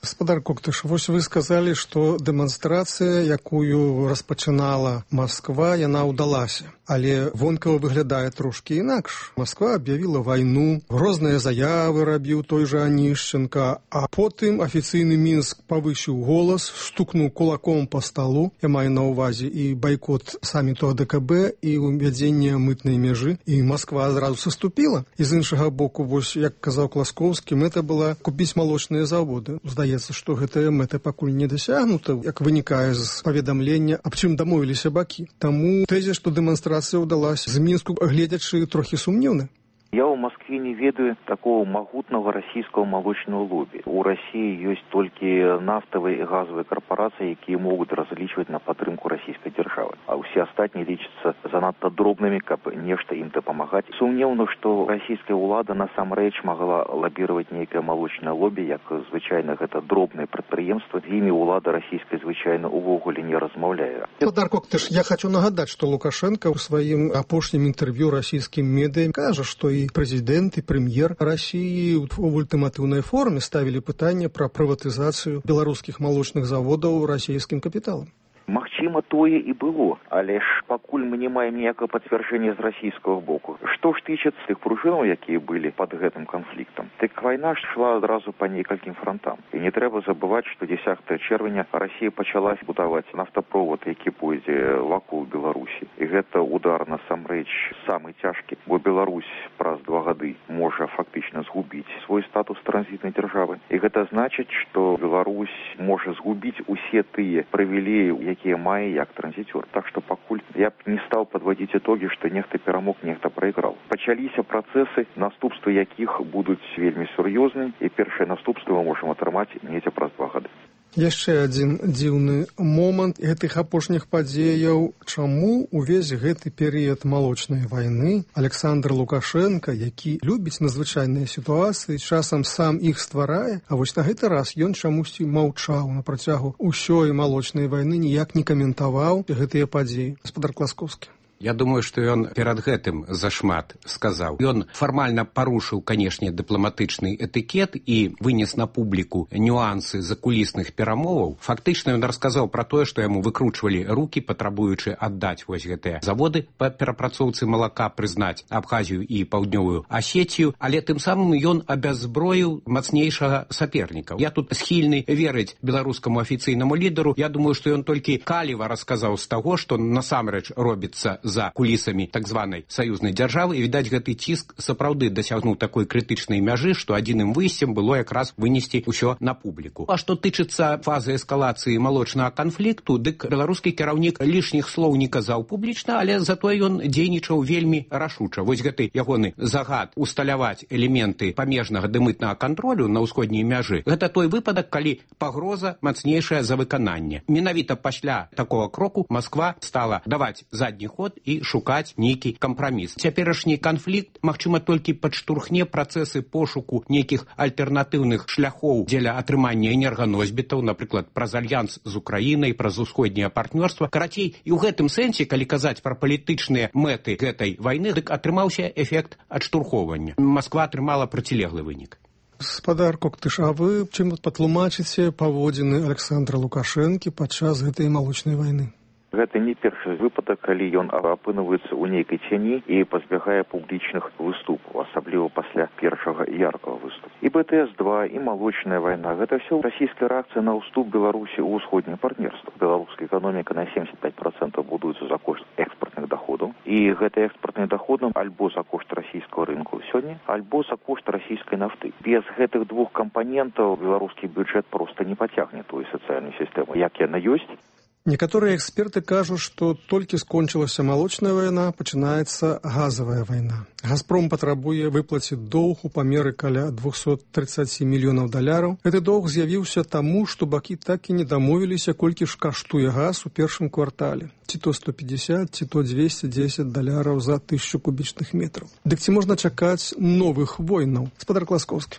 Гаспадар Коктыш, вось вы сказалі, што дэманстрацыя, якую распачынала Масква, яна ўдалася. Але вонкава выглядае трошкі інакш. Масква аб'явіла вайну, розныя заявы рабіў той жа Анішченка, а потым афіцыйны Мінск павысіў голас, стукнуў кулаком па сталу, я маю на ўвазе і байкот саміту АДКБ, і ўвядзенне мытнай мяжы, і Масква адразу саступіла. І з іншага боку, вось, як казаў Класкоўскі, мэта была купіць малочныя заводы. Здаецца, што гэтая мэта пакуль не дасягнута, як вынікае з паведамлення, аб чым дамовіліся бакі. Таму тэзіс, што дэманстрацыя ўдалася, з Мінску гледзячы трохі сумнеўна. Я в Москве не ведаю такого могутного российского молочного лобби. У России есть только нафтовые и газовые корпорации, которые могут различивать на подтримку российской державы. А все остальные лечатся занадто дробными, как нечто им-то помогать. Сумневно, что российская влада на самом деле могла лоббировать некое молочное лобби, как звычайно это дробное предприемство. С ими влада российская звычайно увогуле не размовляет. Гаспадар Коктыш, я хочу нагадать, что Лукашенко в своем опошнем интервью российским медиям кажет, что и президент, и премьер России в ультимативной форме ставили пытание про приватизацию белорусских молочных заводов российским капиталом. Магчыма, тое і было, але ж пакуль мы не маем ніякага пацвярджэння з расійскага боку. Што ж тычыцца тых пружынаў, якія былі пад гэтым канфліктам, так вайна шла адразу па некалькім фронтам. І не трэба забываць, што 10 чэрвеня Расія пачала будаваць нафтаправод, які пойдзе вакол Беларусі. І гэта удар насамрэч самы цяжкі, бо Беларусь праз 2 гады можа фактычна згубіць свой статус транзітнай дзяржавы. І гэта значыць, што Беларусь можа згубіць усе тыя прывілеі, якія мае як транзітёр. Так што пакуль я б не стаў падводзіць ітогі, што нехта перамог, нехта прайграў. Пачаліся працэсы, наступствы якіх будуць вельмі сур'ёзныя, і першае наступства мы можам атрымаць недзе праз 2 гады. Яшчэ адзін дзіўны момант гэтых апошніх падзеяў. Чаму увесь гэты перыяд малочнай вайны Александр Лукашенко, які любіць надзвычайныя сітуацыі, часам сам іх стварае, а вось на гэты раз ён чамусьці маўчаў на працягу ўсёй малочнай вайны, ніяк не каментаваў гэтыя падзеі. Гаспадар Класкоўскі. Я думаю, што ён перад гэтым зашмат сказаў. Ён фармальна парушыў, канешне, дыпламатычны этыкет і вынес на публіку нюансы закулісных перамоваў. Фактычна ён расказаў пра тое, што яму выкручвалі рукі, патрабуючы аддаць вось гэтыя заводы па перапрацоўцы малака, прызнаць Абхазію і Паўднёвую Асетію, але тым самым ён абяззброіў мацнейшага саперніка. Я тут схільны верыць беларускаму афіцыйнаму лідару. Я думаю, што ён толькі каліва расказаў з таго, што насамрэч робіцца за кулісамі так званай саюзнай дзяржавы, і, відаць, гэты ціск сапраўды дасягнуў такой крытычнай мяжы, што адзіным выйсцем было якраз вынесці ўсё на публіку. А што тычыцца фазы эскалацыі малочнага канфлікту, дык беларускі кіраўнік лішніх слоў не казаў публічна, але затое ён дзейнічаў вельмі рашуча. Вось гэты ягоны загад усталяваць элементы памежнага дымытнага кантролю на ўсходняй мяжы, гэта той выпадак, калі пагроза мацнейшая за выкананне. Менавіта пасля такога кроку Масква стала даваць задні ход і шукаць нейкі кампраміс. Цяперашні канфлікт, магчыма, толькі падштурхне працэсы пошуку нейкіх альтэрнатыўных шляхоў дзеля атрымання энерганосьбітаў, напрыклад, праз альянс з Украінай, праз усходняе партнёрства. Карацей, і ў гэтым сэнсе, калі казаць пра палітычныя мэты гэтай вайны, дык атрымаўся эфект адштурхоўвання. Масква атрымала процілеглы вынік. Гаспадар Коктыш, а вы чым патлумачыце паводзіны Александра Лукашэнкі падчас гэтай малочнай вайны? Гэта не першы выпадак, калі ён апынуваецца ў нейкай цяні і пазбягае публічных выступаў, асабліва пасля першага яркага выступу. І БТС-2, і малочная вайна, гэта ўсё расійская рэакцыя на ўступ Беларусі ў усходняе партнерства. Беларуская эканоміка на 75% будуецца за кошт экспартных доходаў, і гэты экспартны доходы альбо за кошт расійскага рынку сёння, альбо за кошт расійскай нафты. Без гэтых двух кампанентаў беларускі бюджэт проста не пацягне тую сацыяльную сістэму, як яна ёсць. Некаторыя эксперты кажуць, што толькі скончылася малочная вайна, пачынаецца газавая вайна. Газпром патрабуе выплаціць доўг у памеры каля $237 мільёнаў. Гэты доўг з'явіўся таму, што бакі так і не дамовіліся, колькі ж каштуе газ у першым квартале. Ці то 150, ці то $210 за 1000 кубічных метраў. Дык ці можна чакаць новых войнаў? Гаспадар Класкоўскі.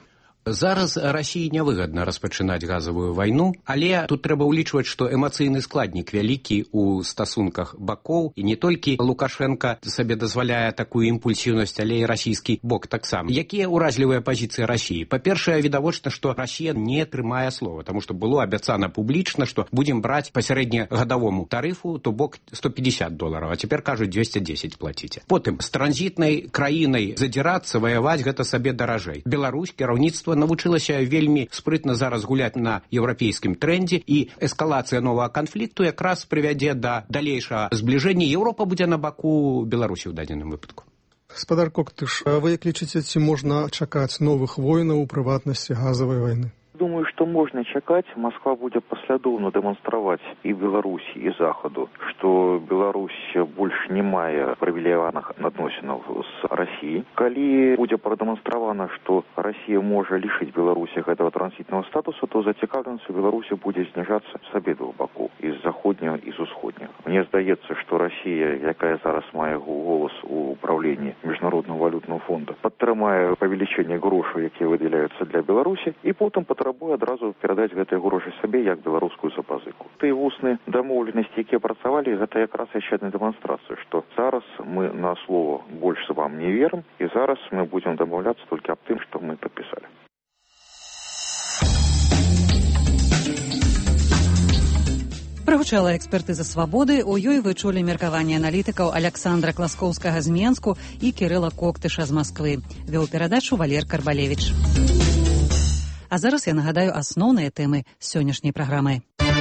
Зараз Расіі нявыгадна распачынаць газавую вайну, але тут трэба ўлічваць, што эмацыйны складнік вялікі ў стасунках бакоў, і не толькі Лукашенко сабе дазваляе такую імпульсіўнасць, але і расійскі бок таксама. Якія ўразлівыя пазіцыі Расіі? Па-першае, відавочна, што Расія не трымае слова, таму што было абяцана публічна, што будзем браць па сярэднегадавому тарыфу, то бок $150, а цяпер кажуць 210 плаціце. Потым, з транзітнай краінай задзірацца, ваяваць гэта сабе даражэй. Беларусь, кіраўніцтва навучылася вельмі спрытна зараз гуляць на еўрапейскім трендзе, і эскалацыя новага канфлікту якраз прывядзе да далейшага збліжэння. Еўропа будзе на баку Беларусі ў дадзеным выпадку. Гаспадар Коктыш, а вы як лічыце, ці можна чакаць новых войнаў, у прыватнасці газавай вайны? Думаю, што можна чакаць. Москва будзе паслядоўна дэманстраваць і Беларусі, і Захаду, што Беларусь больш не мае прывілеяваных адносінаў з Расіяй. Калі будзе прадэманстравана, што Расія можа лішыць Беларусі гэтага транзітнага статусу, то зацікаўленасць у Беларусі будзе зніжацца з абедвух бакоў, і з заходняга, і з усходняга. Мне здаецца, што Расія, якая зараз мае голас у управленні Міжнароднага валютнага фонда, падтрымае павелічэнне грошаў, якія выдаляюцца для Беларусі, і потым патрабуе адразу перадаць гэтыя грошы сабе як беларускую запазыку. Тыя вусныя дамоўленасці, якія працавалі, гэта якраз яшчэ адна дэманстрацыя, што зараз мы на слово больш вам не верым, і зараз мы будзем дамаўляцца толькі аб тым, што мы падпісалі. Прагучала экспертыза «Свабоды», у ёй вы чулі меркаванне аналітыкаў Аляксандра Класкоўскага з Менску і Кірыла Коктыша з Масквы. Вёў перадачу Валер Карбалевіч. А зараз я нагадаю асноўныя тэмы сённяшняй праграмы.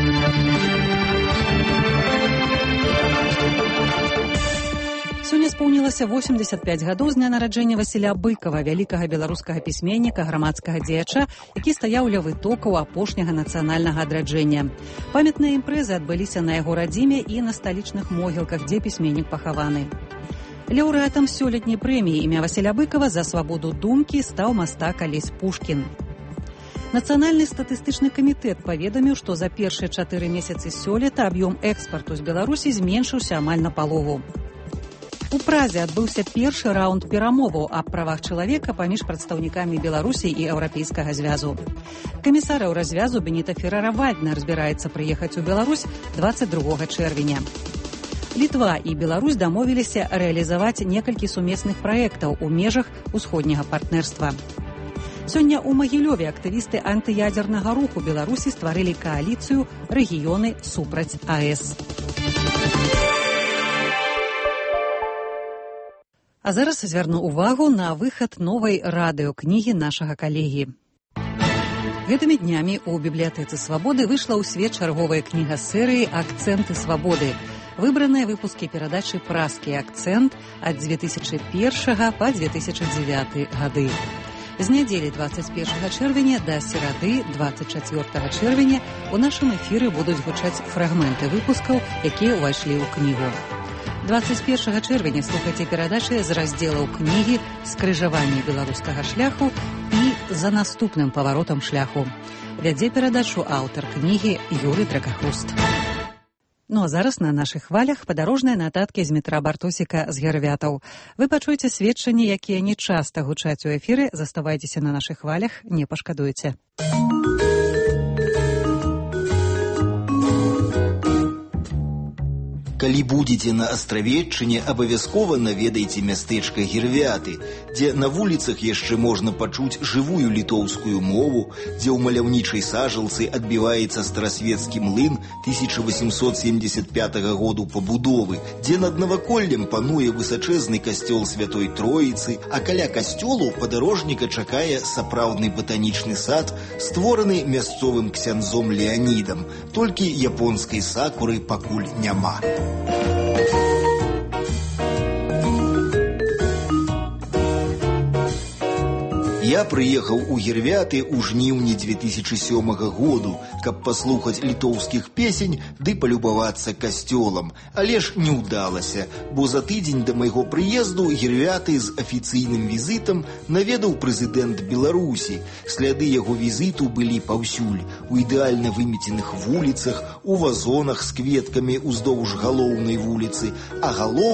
Сёння споўнілася 85 гадоў з дня нараджэння Васіля Быкава, вялікага беларускага пісьменніка, грамадскага дзеяча, які стаяў ля вытокаў апошняга нацыянальнага адраджэння. Памятныя імпрэзы адбыліся на яго радзіме і на сталічных могілках, дзе пісьменнік пахаваны. Лаўрэатам сёлетняй прэміі імя Васіля Быкава за свабоду думкі стаў мастак Алесь Пушкін. Нацыянальны статыстычны камітэт паведаміў, што за першыя 4 месяцы сёлета аб'ём экспарту з Беларусі зменшыўся амаль напалову. У Празе адбыўся першы раунд перамоваў аб правах чалавека паміж прадстаўнікамі Беларусі і Еўрапейскага звязу. Камісар Еўразвязу Беніта Феррара-Вальднер збіраецца прыехаць у Беларусь 22 чэрвеня. Літва і Беларусь дамовіліся рэалізаваць некалькі сумесных праектаў у межах усходняга партнерства. Сёння ў Магілёве актывісты антыядзернага руху Беларусі стварылі кааліцыю «Рэгіёны супраць АЭС». А зараз звярну ўвагу на выхад новай радыёкнігі нашага калегі. Гэтымі днямі ў бібліятэцы «Свабоды» выйшла ў свет чарговая кніга серыі «Акцэнты свабоды». Выбраныя выпускі перадачы «Празкі акцэнт» ад 2001 па 2009 гады. З нядзелі 21 чэрвеня да серады 24 чэрвеня у нашым эфіры будуць гучаць фрагменты выпускаў, якія ўвайшлі ў кнігу. 21 чэрвеня слухайце перадачы з раздзелаў кнігі «Скрыжаванне беларускага шляху» і «За наступным паваротам шляху». Вядзе перадачу аўтар кнігі Юрый Дракахруст. Ну а зараз на нашых хвалях падарожныя нататкі з метра Бартосіка з Гервятаў. Вы пачуеце сведчанні, якія не часта гучаць у эфіры. Заставайцеся на нашых хвалях, не пашкадуеце. Калі будзеце на Астравеччыне, абавязкова наведайце мястэчка Гервяты, дзе на вуліцах яшчэ можна пачуць жывую літоўскую мову, дзе ў маляўнічай сажалцы адбіваецца старасвецкі млын 1875 году пабудовы, дзе над наваколлем пануе высачэзны касцёл Святой Троіцы, а каля касцёлу падарожніка чакае сапраўдны батанічны сад, створаны мясцовым ксяндзом Леанідам, толькі японскай сакуры пакуль няма. Я прыехаў у Гервяты ў жніўні 2007 году, каб паслухаць літоўскіх песень ды палюбавацца касцёлам. Але ж не ўдалася, бо за тыдзень да майго прыезду Гервяты з афіцыйным візітам наведаў прэзідэнт Беларусі. Сляды яго візіту былі паўсюль, у ідэальна вымеценых вуліцах, у вазонах з кветкамі ўздоўж галоўнай вуліцы, а галоўнае –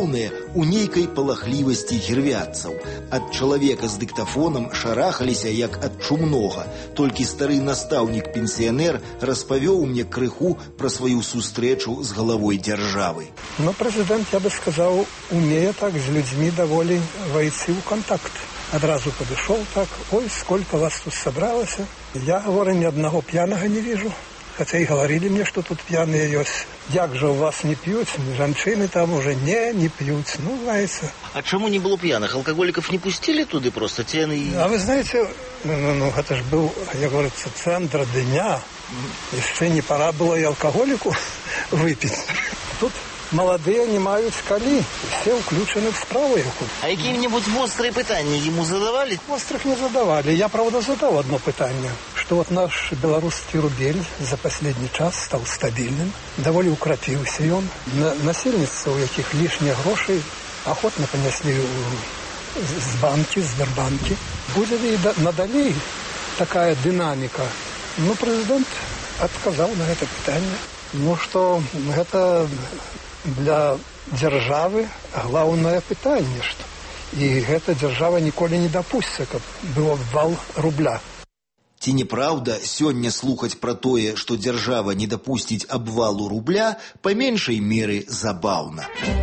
у нейкай палахлівасці гірвятцаў. Ад чалавека з дыктафонам шарахаліся, як ад чумнога. Толькі стары настаўнік-пенсіянер распавёў мне крыху пра сваю сустрэчу з галавой дзяржавы. Но президент, я бы сказал, умеет так с людьми довольно войти в контакт. Одразу подошел так: ой, сколько вас тут собралось. Я, говорю, ни одного пьяного не вижу. Хотя и говорили мне, что тут пьяные есть. Як же у вас не пьют? Женщины там уже не пьют. Ну, знаете. А чему не было пьяных? Алкоголиков не пустили туда просто? А вы знаете, это же был, я говорю, центр дня. Еще не пора было и алкоголику выпить. Тут молодые не мают скали. Все включены в справу. А какие-нибудь острые питания ему задавали? Острых не задавали. Я, правда, задал одно питание. Что вот наш белорусский рубель за последний час стал стабильным. Довольно укрепился и он. Насельницы, у яких лишние гроши, охотно понесли с банки, Сбербанки. Будет и надалей такая динамика. Но президент отказал на это питание. Ну что, это для державы главное питание. Что. И эта держава николи не допустит, как был обвал рубля. Ці неправда сёння слухаць пра тое, што дзяржава не дапусціць абвалу рубля, па меншай меры забаўна.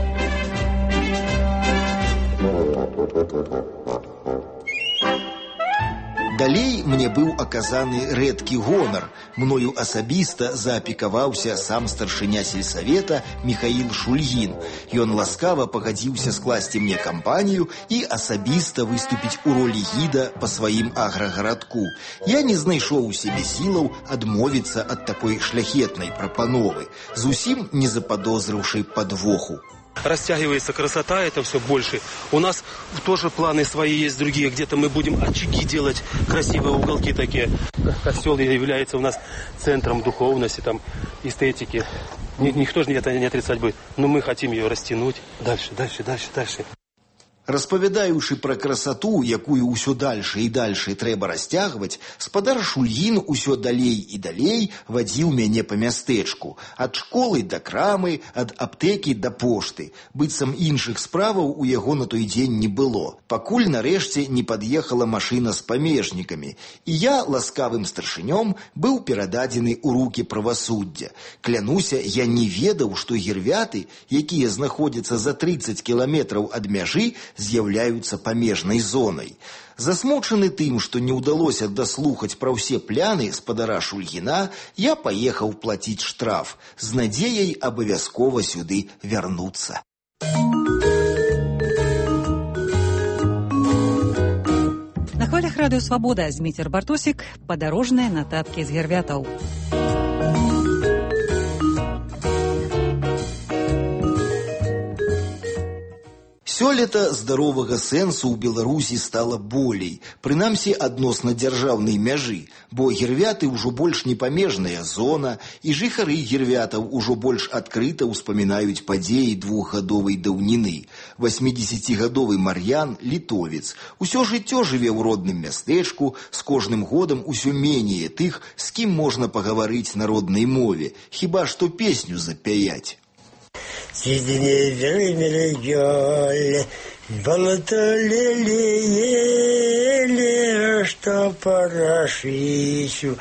Далей мне быў аказаны рэдкі гонар. Мною асабіста заапекаваўся сам старшыня сельсавета Михаил Шульгін. Ён ласкава пагадзіўся скласці мне кампанію і асабіста выступіць у ролі гіда па сваім аграгарадку. Я не знайшоў у сябе сілаў адмовіцца ад такой шляхетнай прапановы, зусім не заподозрыўшы подвоху. Растягивается красота, это все больше. У нас тоже планы свои есть другие. Где-то мы будем очаги делать, красивые уголки такие. Костел является у нас центром духовности, там, эстетики. Никто же это не отрицать будет. Но мы хотим ее растянуть. Дальше. Распавядаючы пра красату, якую ўсё дальше і дальше трэба расцягваць, спадар Шульгін усё далей і далей вадзіў мяне па мястэчку. Ад школы да крамы, ад аптэкі да пошты. Быццам іншых справаў у яго на той дзень не было. Пакуль нарэшце не пад'ехала машына з памежнікамі. І я ласкавым старшынём быў перададзены ў рукі правасуддзя. Клянуся, я не ведаў, што гірвяты, якія знаходзяцца за 30 кіламетраў ад мяжы, з'яўляюцца памежнай зонай. Засмучаны тым, што не ўдалося даслухаць пра ўсе пляны спадара Шульгіна, я паехаў плаціць штраф з надзеяй абавязкова сюды вярнуцца. На хвалях радыё «Свабода» Зміцер Бартосік, падарожныя нататкі з гірвятаў. Сёлета здаровага сэнсу ў Беларусі стала болей, прынамсі адносна дзяржаўнай мяжы, бо гірвяты ўжо больш не памежная зона, і жыхары гірвятаў ужо больш адкрыта ўспамінаюць падзеі двухгадовай даўніны. 80-гадовы Мар'ян, літовец, усё жыццё жыве ў родным мястэчку, з кожным годам усё менее тых, з кім можна пагаварыць на роднай мове, хіба што песню запяяць. Что парашищу,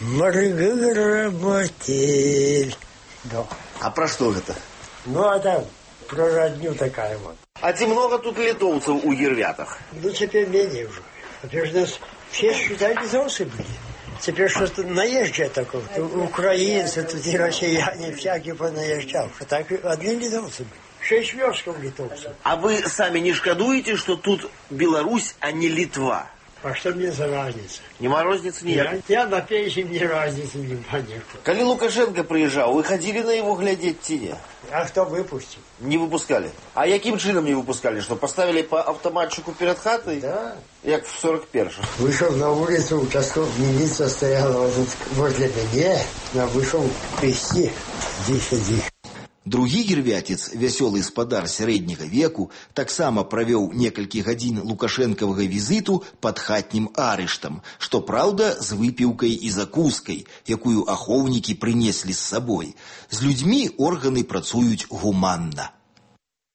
маргоработель. Да. А про что это? Ну, а там про родню такая вот. А ці много тут литовцев у гірвятах? Ну, теперь менее уже. Во-первых, нас все считали литовцы были. Теперь что-то наезжие такое. Украинцы, тут и россияне всякие понаезжал. А так одни литовцы были. 6 верстков литовцев. А вы сами не шкодуете, что тут Беларусь, а не Литва? А что мне за разница? Нема розницы никакой? Я на пенсии, мне разницы не понятно. Коли Лукашенко приезжал, вы ходили на его глядеть тени? А кто выпустил? Не выпускали. А яким чином не выпускали? Что, поставили по автоматчику перед хатой? Да. Як в 41-м. Вышел на улицу, участковая милиция стояла возле меня. Я вышел трясти. Иди. Другі гірвяцец, вясёлы спадар сярэдняга веку, таксама правёў некалькі гадзін лукашэнкавага візіту пад хатнім арыштам, што праўда з выпіўкай і закускай, якую ахоўнікі прынеслі з сабой. З людзьмі органы працуюць гуманна.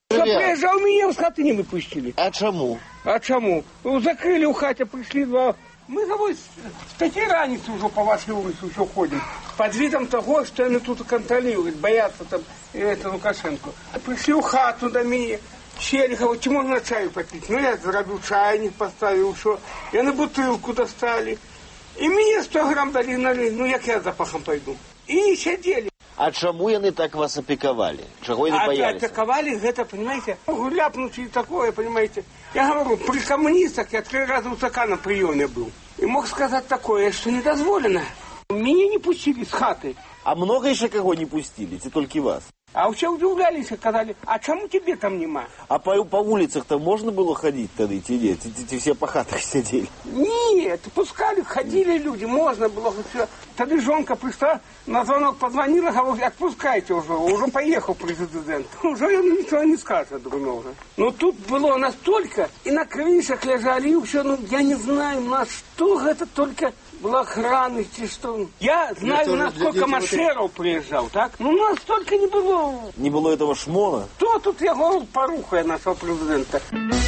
Что приезжал, меня с хаты не выпустили. А чему? А чему? Закрыли у хате, пришли два. Мы, говорит, с 5 раницы уже по вашей улице еще ходим. Под видом того, что они тут контролируют, боятся там это Лукашенко. Пришли у хату до меня. Сели, говорят, чем можно чаю попить? Ну, я заробил чайник, поставил, что. Я на бутылку достали. И мне 100 грамм дали, налили. Ну, як я запахом пойду. И сидели. А чему яны так вас опековали? Чего яны боялись? Опековали, это, понимаете, ляпнуть и такое, понимаете. Я говорю, при коммунистах я 3 раза у ЦК на приеме был. И мог сказать такое, что не дозволено. Меня не пустили с хаты. А много еще кого не пустили, это только вас? А все удивлялись и сказали, а чему тебе там нема? А по улицах-то можно было ходить тогда, эти все по хатах сидели? Нет, пускали, ходили люди, можно было все. Тогда жонка пришла, на звонок позвонила, говорит, отпускайте уже поехал президент. Уже ничего не скажет другого. Но тут было настолько, и на крышах лежали, и все, ну я не знаю, на что это только... Была охрана, что... Я знаю, у нас сколько маршеров приезжал, так? Ну, у нас столько не было. Не было этого шмона? Кто тут, я говорю, порухая нашего президента.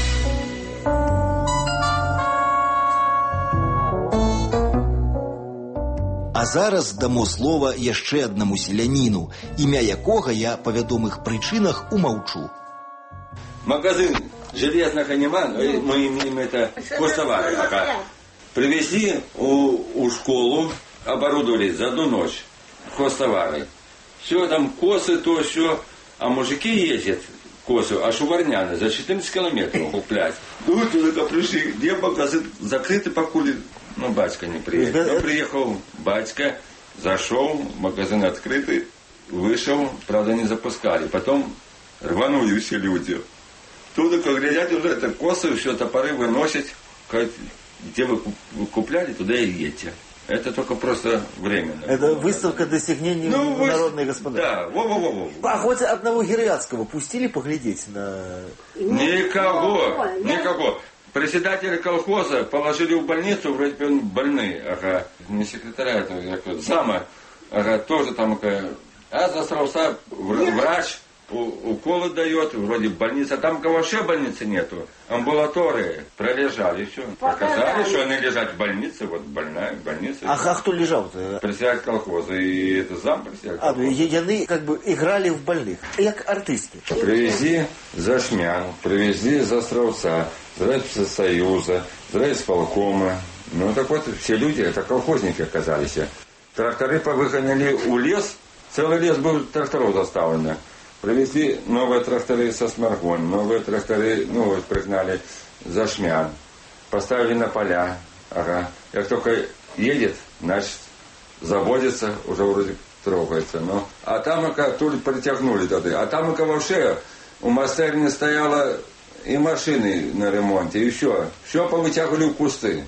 А зараз дамо слова яшчэ аднаму селяніну, імя якога я па вядомых прычынах умаўчу. Магазин железного нема, мы имеем это хозтовары. Привезли у школу, оборудовали за одну ночь хозтовары. Все, там косы, то, все. А мужики ездят косу, а шуварняны за 14 километров куплять. Тут только пришли, где магазин закрытый, покули. Ну, батька не приехал. Но приехал батька, зашел, магазин открытый, вышел, правда, не запускали. Потом рванули все люди. Тут, как глядят, уже это косы, все, топоры выносят. Где вы купляли, туда и едете. Это только просто временно. Это выставка достижений народной господарства. Да, во-во-во. А хоть одного Гирятского пустили поглядеть на... Никого. Председателя колхоза положили в больницу, вроде бы он больный. Ага. Не секретаря, это зама. Ага, тоже там... А засрался врач. Уколы дает, вроде больница. Там вообще больницы нету. Амбулатории пролежали, все. Показали, что они лежат в больнице, вот больная больница. А кто лежал-то? Председатель колхоза и это зам председатель колхоза. Яны как бы играли в больных. Как артисты. Привезли за Шмян, привезли за Островца, за Райсоюза, за райисполкома. Ну так вот, все люди, это колхозники оказались. Тракторы повыгоняли у лес, целый лес был тракторов заставлено. Привезли новые тракторы со Сморгон, новые тракторы, пригнали за Шмян, поставили на поля. Ага. Как только едет, значит, заводится, уже вроде трогается. Ну. А там, тут притягнули тогда. А там, вообще, у мастерни стояло и машины на ремонте, и все. Все повытягивали в кусты.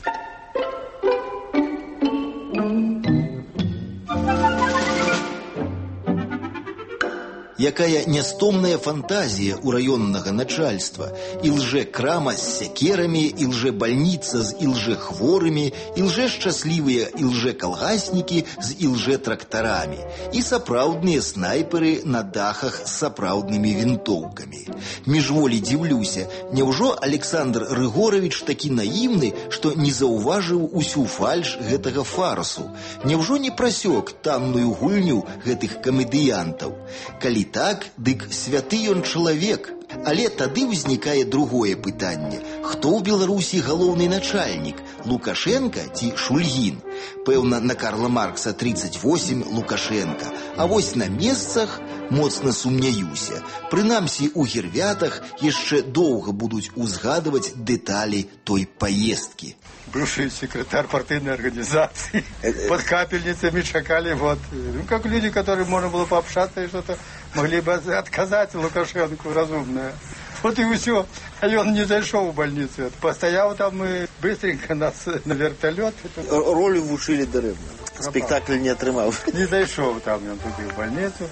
Якая нястомная фантазія ў раённага начальства. І лже-крама з сякерамі, і лже-бальніца з ілже-хворымі, і лже-шчаслівыя і лже-калгаснікі з ілже-трактарамі, і сапраўдныя снайперы на дахах з сапраўднымі вінтоўкамі. Міжволі дзіўлюся, няўжо Александр Рыгорович такі наіўны, што не заўважыў усю фальш гэтага фарсу? Няўжо не прасёк танную гульню гэтых камедыянтаў? Калі так, дык святы ён чалавек. Але тады ўзнікае другое пытанне. Хто ў Беларусі галоўны начальнік? Лукашенко ці Шульгін? Пэўна, на Карла Маркса 38 Лукашенко. А вось на месцах моцна сумняюся. Прынамсі, у Гірвятах яшчэ доўга будуць узгадываць дэталі той поездки. Бывший секретарь партийной организации. Под капельницами чакали. Вот. Ну, как люди, которые можно было пообщаться и что-то могли бы отказать Лукашенко разумное. Вот и все. А он не зашел в больницу. Постоял там и быстренько нас на вертолет. Роль вушили даремно. Спектакль не отрымал. Не зашел там он туди в больницу.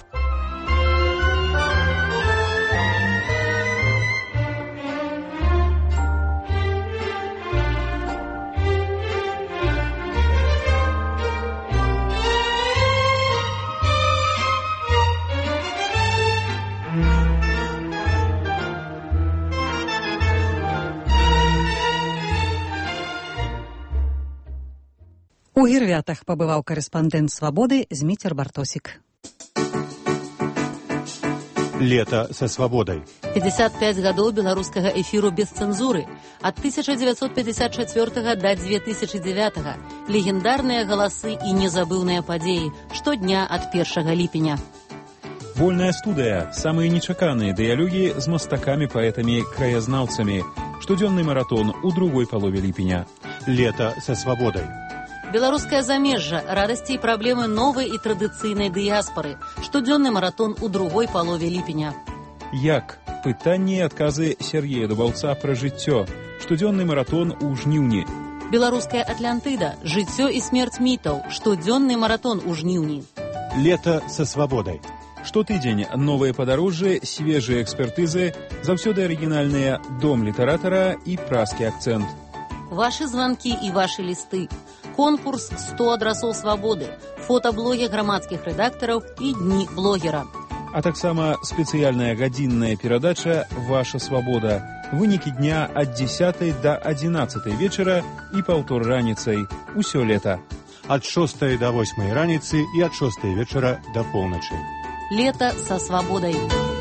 У Гірвятах пабываў карэспандэнт «Свабоды» Зміцер Бартосік. Лето со свободой. 55 гадоў беларускага эфіру без цэнзуры. Ад 1954 да 2009. Легендарныя галасы і незабыўныя падзеі. Штодня ад 1 ліпеня. Вольная студыя. Самыя нечаканыя дыялогі з мастакамі, паэтамі, краязнаўцамі. Штодзённы маратон у другой палове ліпеня. Лето со свободой. Беларускае замежжа, радасці і праблемы новай і традыцыйнай дыяспары. Штодзённы маратон у другой палове ліпеня. Як? Пытанні і адказы Сергея Дубаўца пра жыццё. Штодзённы маратон у жніўні. Беларуская Атлантыда. Жыццё і смерць мітаў. Штодзённы маратон у жніўні. Лето со свободой. Штотыдзень новыя падарожжы, свежыя экспертызы, заўсёды арыгінальныя дом літаратара і празкі акцэнт. Вашы званкі і вашы лісты. Конкурс 100 адрасоў свабоды, фотаблогі грамадскіх рэдактараў і дні блогера. А таксама спецыяльная гадзінная перадача «Ваша свабода». Вынікі дня ад 10 да 11 вечара і паўтор раніцай. Усё лета. Ад 6 до 8 раніцы і ад 6 вечара да поўначы. Лето со свободой.